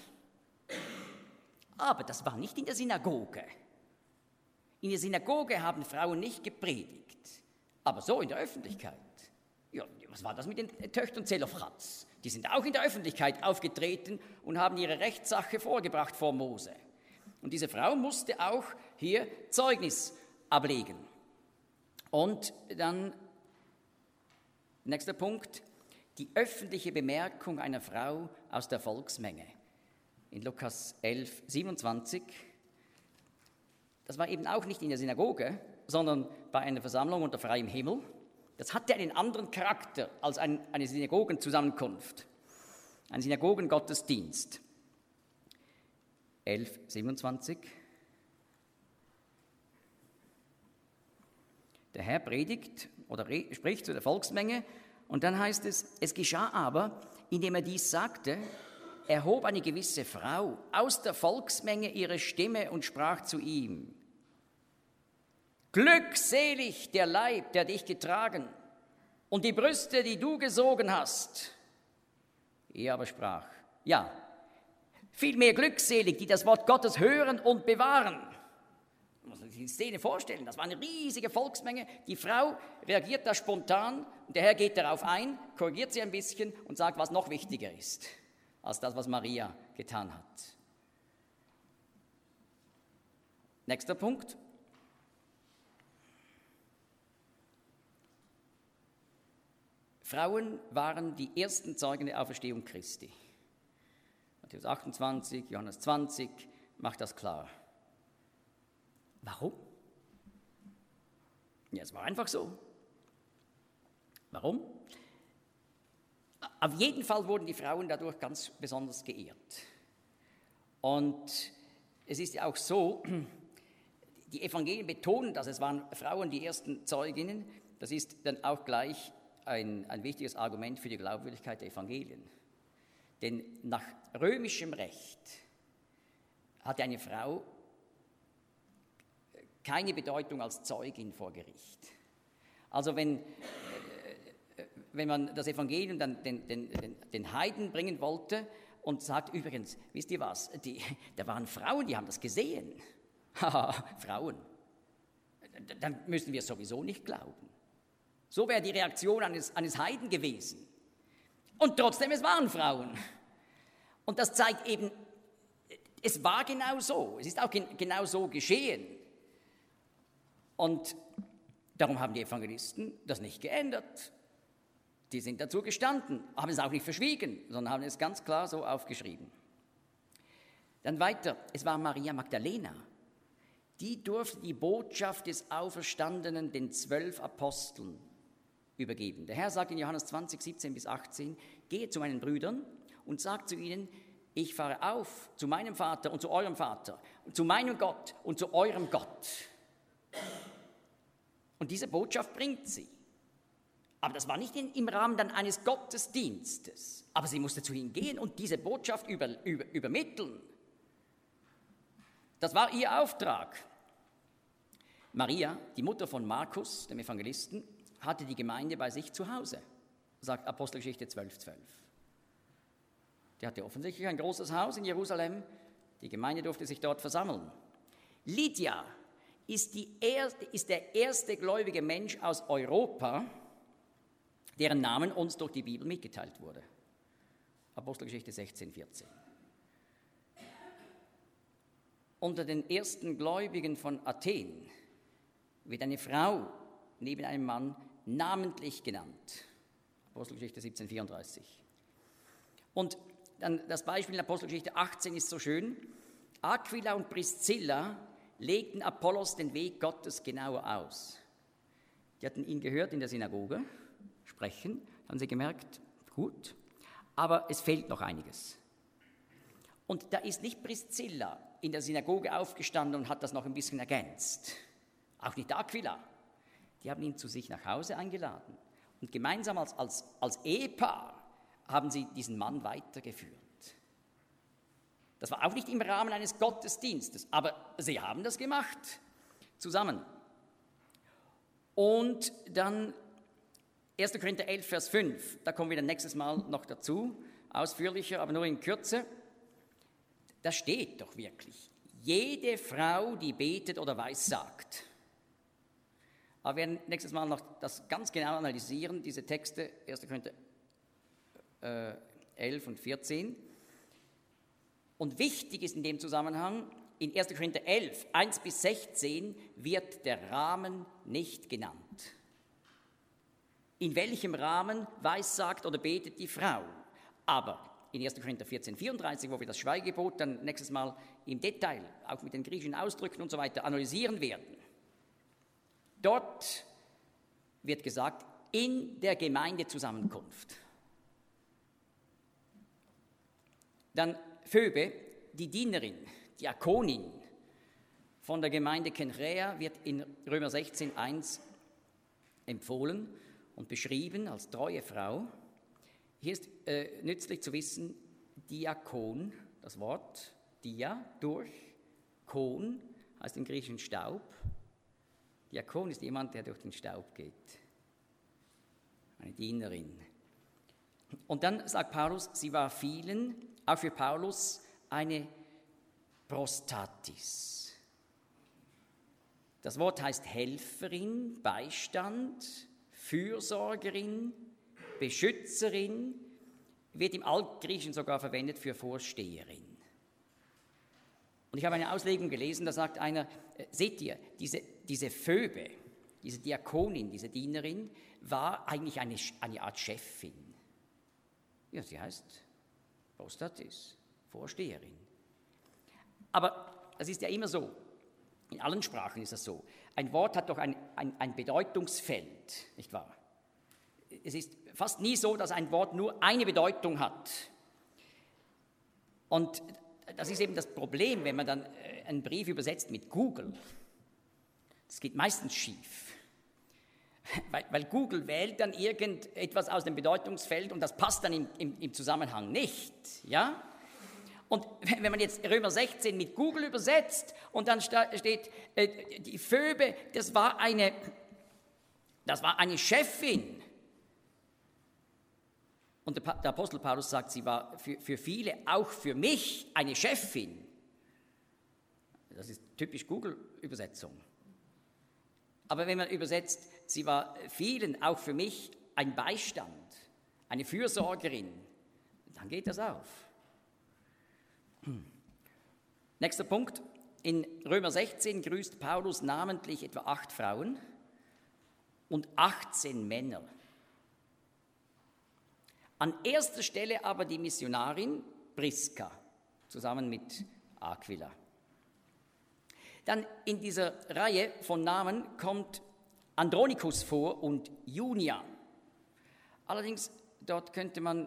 Aber das war nicht in der Synagoge. In der Synagoge haben Frauen nicht gepredigt, aber so in der Öffentlichkeit. Ja, was war das mit den Töchtern Zelophads? Die sind auch in der Öffentlichkeit aufgetreten und haben ihre Rechtssache vorgebracht vor Mose. Und diese Frau musste auch hier Zeugnis ablegen. Und dann, nächster Punkt, die öffentliche Bemerkung einer Frau aus der Volksmenge. In Lukas elf, siebenundzwanzig. Das war eben auch nicht in der Synagoge, sondern bei einer Versammlung unter freiem Himmel. Das hatte einen anderen Charakter als ein, eine Synagogenzusammenkunft, ein Synagogengottesdienst. elf, siebenundzwanzig. Der Herr predigt oder re- spricht zu der Volksmenge und dann heißt es, es geschah aber, indem er dies sagte, erhob eine gewisse Frau aus der Volksmenge ihre Stimme und sprach zu ihm, glückselig der Leib, der dich getragen und die Brüste, die du gesogen hast. Er aber sprach, ja, vielmehr glückselig, die das Wort Gottes hören und bewahren. Man muss sich die Szene vorstellen, das war eine riesige Volksmenge. Die Frau reagiert da spontan und der Herr geht darauf ein, korrigiert sie ein bisschen und sagt, was noch wichtiger ist als das, was Maria getan hat. Nächster Punkt. Frauen waren die ersten Zeugen der Auferstehung Christi. Matthäus achtundzwanzig, Johannes zwanzig macht das klar. Warum? Ja, es war einfach so. Warum? Auf jeden Fall wurden die Frauen dadurch ganz besonders geehrt. Und es ist ja auch so, die Evangelien betonen das, es waren Frauen die ersten Zeuginnen. Das ist dann auch gleich ein, ein wichtiges Argument für die Glaubwürdigkeit der Evangelien. Denn nach römischem Recht hatte eine Frau keine Bedeutung als Zeugin vor Gericht. Also wenn, wenn man das Evangelium dann den, den, den, den Heiden bringen wollte und sagt, übrigens, wisst ihr was, die, da waren Frauen, die haben das gesehen. Haha, Frauen. dann müssen wir sowieso nicht glauben. So wäre die Reaktion eines, eines Heiden gewesen. Und trotzdem, es waren Frauen. Und das zeigt eben, es war genau so. Es ist auch gen- genau so geschehen. Und darum haben die Evangelisten das nicht geändert. Die sind dazu gestanden, haben es auch nicht verschwiegen, sondern haben es ganz klar so aufgeschrieben. Dann weiter, es war Maria Magdalena. Die durfte die Botschaft des Auferstandenen den zwölf Aposteln übergeben. Der Herr sagt in Johannes zwanzig, siebzehn bis achtzehn, gehe zu meinen Brüdern und sagt zu ihnen, ich fahre auf zu meinem Vater und zu eurem Vater, und zu meinem Gott und zu eurem Gott. Und diese Botschaft bringt sie. Aber das war nicht in, im Rahmen dann eines Gottesdienstes. Aber sie musste zu ihnen gehen und diese Botschaft über, über, übermitteln. Das war ihr Auftrag. Maria, die Mutter von Markus, dem Evangelisten, hatte die Gemeinde bei sich zu Hause, sagt Apostelgeschichte zwölf, zwölf. Die hatte offensichtlich ein großes Haus in Jerusalem. Die Gemeinde durfte sich dort versammeln. Lydia ist, die erste, ist der erste gläubige Mensch aus Europa, deren Namen uns durch die Bibel mitgeteilt wurde. Apostelgeschichte sechzehn, vierzehn. Unter den ersten Gläubigen von Athen wird eine Frau neben einem Mann namentlich genannt. Apostelgeschichte siebzehn, vierunddreißig. Und dann das Beispiel in Apostelgeschichte achtzehn ist so schön. Aquila und Priscilla legten Apollos den Weg Gottes genauer aus. Die hatten ihn gehört in der Synagoge sprechen, haben sie gemerkt, gut, aber es fehlt noch einiges. Und da ist nicht Priscilla in der Synagoge aufgestanden und hat das noch ein bisschen ergänzt. Auch nicht Aquila. Die haben ihn zu sich nach Hause eingeladen. Und gemeinsam als, als, als Ehepaar haben sie diesen Mann weitergeführt. Das war auch nicht im Rahmen eines Gottesdienstes, aber sie haben das gemacht, zusammen. Und dann erster Korinther elf, Vers fünf, da kommen wir dann nächstes Mal noch dazu, ausführlicher, aber nur in Kürze. Da steht doch wirklich, jede Frau, die betet oder weissagt. Aber wir werden nächstes Mal noch das ganz genau analysieren, diese Texte, erster Korinther äh, elf und vierzehn. Und wichtig ist in dem Zusammenhang, in erster Korinther elf, eins bis sechzehn wird der Rahmen nicht genannt. In welchem Rahmen weissagt oder betet die Frau? Aber in erster Korinther vierzehn, vierunddreißig, wo wir das Schweigegebot dann nächstes Mal im Detail, auch mit den griechischen Ausdrücken und so weiter, analysieren werden. Dort wird gesagt, in der Gemeindezusammenkunft. Dann Phoebe, die Dienerin, Diakonin von der Gemeinde Kenchrea, wird in Römer sechzehn, eins empfohlen und beschrieben als treue Frau. Hier ist äh, nützlich zu wissen, Diakon, das Wort Dia, durch, Kon heißt im Griechischen Staub. Diakon ist jemand, der durch den Staub geht. Eine Dienerin. Und dann sagt Paulus, sie war vielen, auch für Paulus, eine Prostatis. Das Wort heißt Helferin, Beistand, Fürsorgerin, Beschützerin, wird im Altgriechischen sogar verwendet für Vorsteherin. Und ich habe eine Auslegung gelesen, da sagt einer, äh, seht ihr, diese, diese Phoebe, diese Diakonin, diese Dienerin, war eigentlich eine, eine Art Chefin. Ja, sie heißt Prostatis, Vorsteherin. Aber es ist ja immer so, in allen Sprachen ist das so, ein Wort hat doch ein, ein, ein Bedeutungsfeld, nicht wahr? Es ist fast nie so, dass ein Wort nur eine Bedeutung hat. Und das ist eben das Problem, wenn man dann einen Brief übersetzt mit Google. Das geht meistens schief. Weil, weil Google wählt dann irgendetwas aus dem Bedeutungsfeld und das passt dann im, im, im Zusammenhang nicht. Ja? Und wenn man jetzt Römer sechzehn mit Google übersetzt und dann steht, äh, die Phoebe, das war eine, das war eine Chefin. Und der, der Apostel Paulus sagt, sie war für, für viele, auch für mich, eine Chefin. Das ist typisch Google-Übersetzung. Aber wenn man übersetzt, sie war vielen, auch für mich, ein Beistand, eine Fürsorgerin, dann geht das auf. Hm. Nächster Punkt. In Römer sechzehn grüßt Paulus namentlich etwa acht Frauen und achtzehn Männer. An erster Stelle aber die Missionarin Priska, zusammen mit Aquila. Dann in dieser Reihe von Namen kommt Andronikus vor und Junia. Allerdings, dort könnte man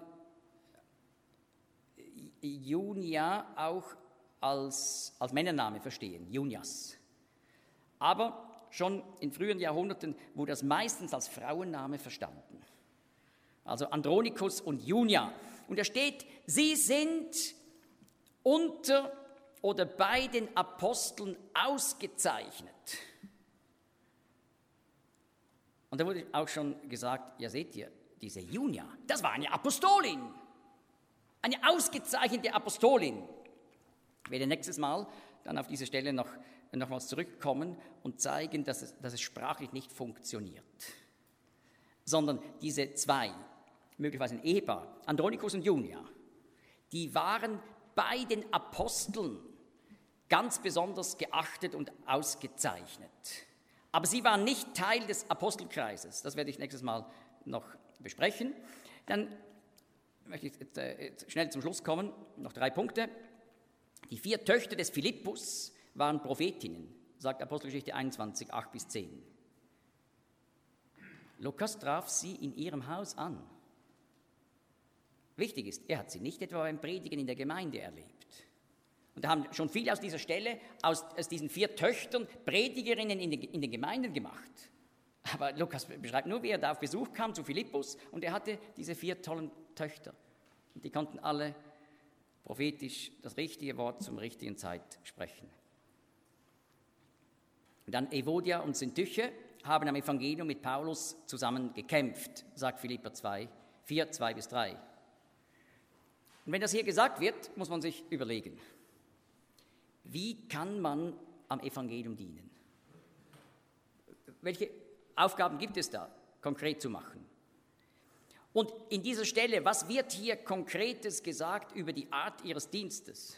Junia auch als, als Männername verstehen, Junias. Aber schon in früheren Jahrhunderten wurde das meistens als Frauenname verstanden. Also Andronikus und Junia. Und da steht, sie sind unter oder bei den Aposteln ausgezeichnet. Und da wurde auch schon gesagt, ja seht ihr, diese Junia, das war eine Apostolin, eine ausgezeichnete Apostolin. Ich werde nächstes Mal dann auf diese Stelle noch, nochmals zurückkommen und zeigen, dass es, dass es sprachlich nicht funktioniert. Sondern diese zwei, möglicherweise ein Ehepaar, Andronikus und Junia, die waren bei den Aposteln ganz besonders geachtet und ausgezeichnet. Aber sie waren nicht Teil des Apostelkreises. Das werde ich nächstes Mal noch besprechen. Dann möchte ich jetzt, äh, jetzt schnell zum Schluss kommen. Noch drei Punkte. Die vier Töchter des Philippus waren Prophetinnen, sagt Apostelgeschichte einundzwanzig, acht bis zehn. Lukas traf sie in ihrem Haus an. Wichtig ist, er hat sie nicht etwa beim Predigen in der Gemeinde erlebt. Und da haben schon viele aus dieser Stelle, aus, aus diesen vier Töchtern, Predigerinnen in den, in den Gemeinden gemacht. Aber Lukas beschreibt nur, wie er da auf Besuch kam zu Philippus und er hatte diese vier tollen Töchter. Und die konnten alle prophetisch das richtige Wort zum richtigen Zeit sprechen. Und dann Evodia und Syntyche haben am Evangelium mit Paulus zusammen gekämpft, sagt Philipper zwei, vier, zwei bis drei. Und wenn das hier gesagt wird, muss man sich überlegen, wie kann man am Evangelium dienen? Welche Aufgaben gibt es da, konkret zu machen? Und in dieser Stelle, was wird hier Konkretes gesagt über die Art ihres Dienstes?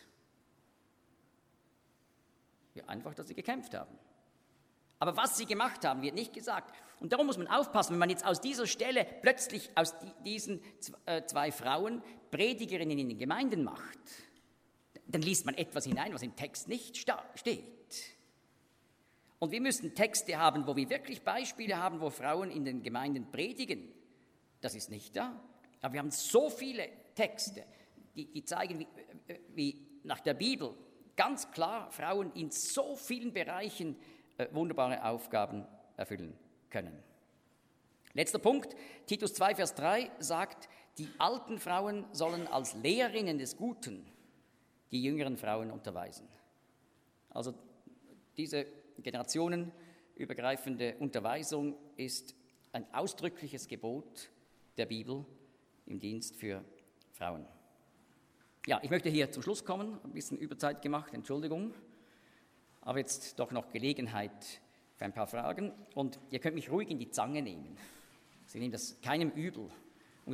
Ja, einfach, dass sie gekämpft haben. Aber was sie gemacht haben, wird nicht gesagt. Und darum muss man aufpassen, wenn man jetzt aus dieser Stelle plötzlich aus diesen zwei Frauen Predigerinnen in den Gemeinden macht, dann liest man etwas hinein, was im Text nicht steht. Und wir müssen Texte haben, wo wir wirklich Beispiele haben, wo Frauen in den Gemeinden predigen. Das ist nicht da. Aber wir haben so viele Texte, die, die zeigen, wie, wie nach der Bibel ganz klar Frauen in so vielen Bereichen äh, wunderbare Aufgaben erfüllen können. Letzter Punkt, Titus zwei, Vers drei sagt, die alten Frauen sollen als Lehrerinnen des Guten die jüngeren Frauen unterweisen. Also diese generationenübergreifende Unterweisung ist ein ausdrückliches Gebot der Bibel im Dienst für Frauen. Ja, ich möchte hier zum Schluss kommen, ein bisschen Überzeit gemacht, Entschuldigung, aber jetzt doch noch Gelegenheit für ein paar Fragen und ihr könnt mich ruhig in die Zange nehmen. Sie nehmen das keinem übel.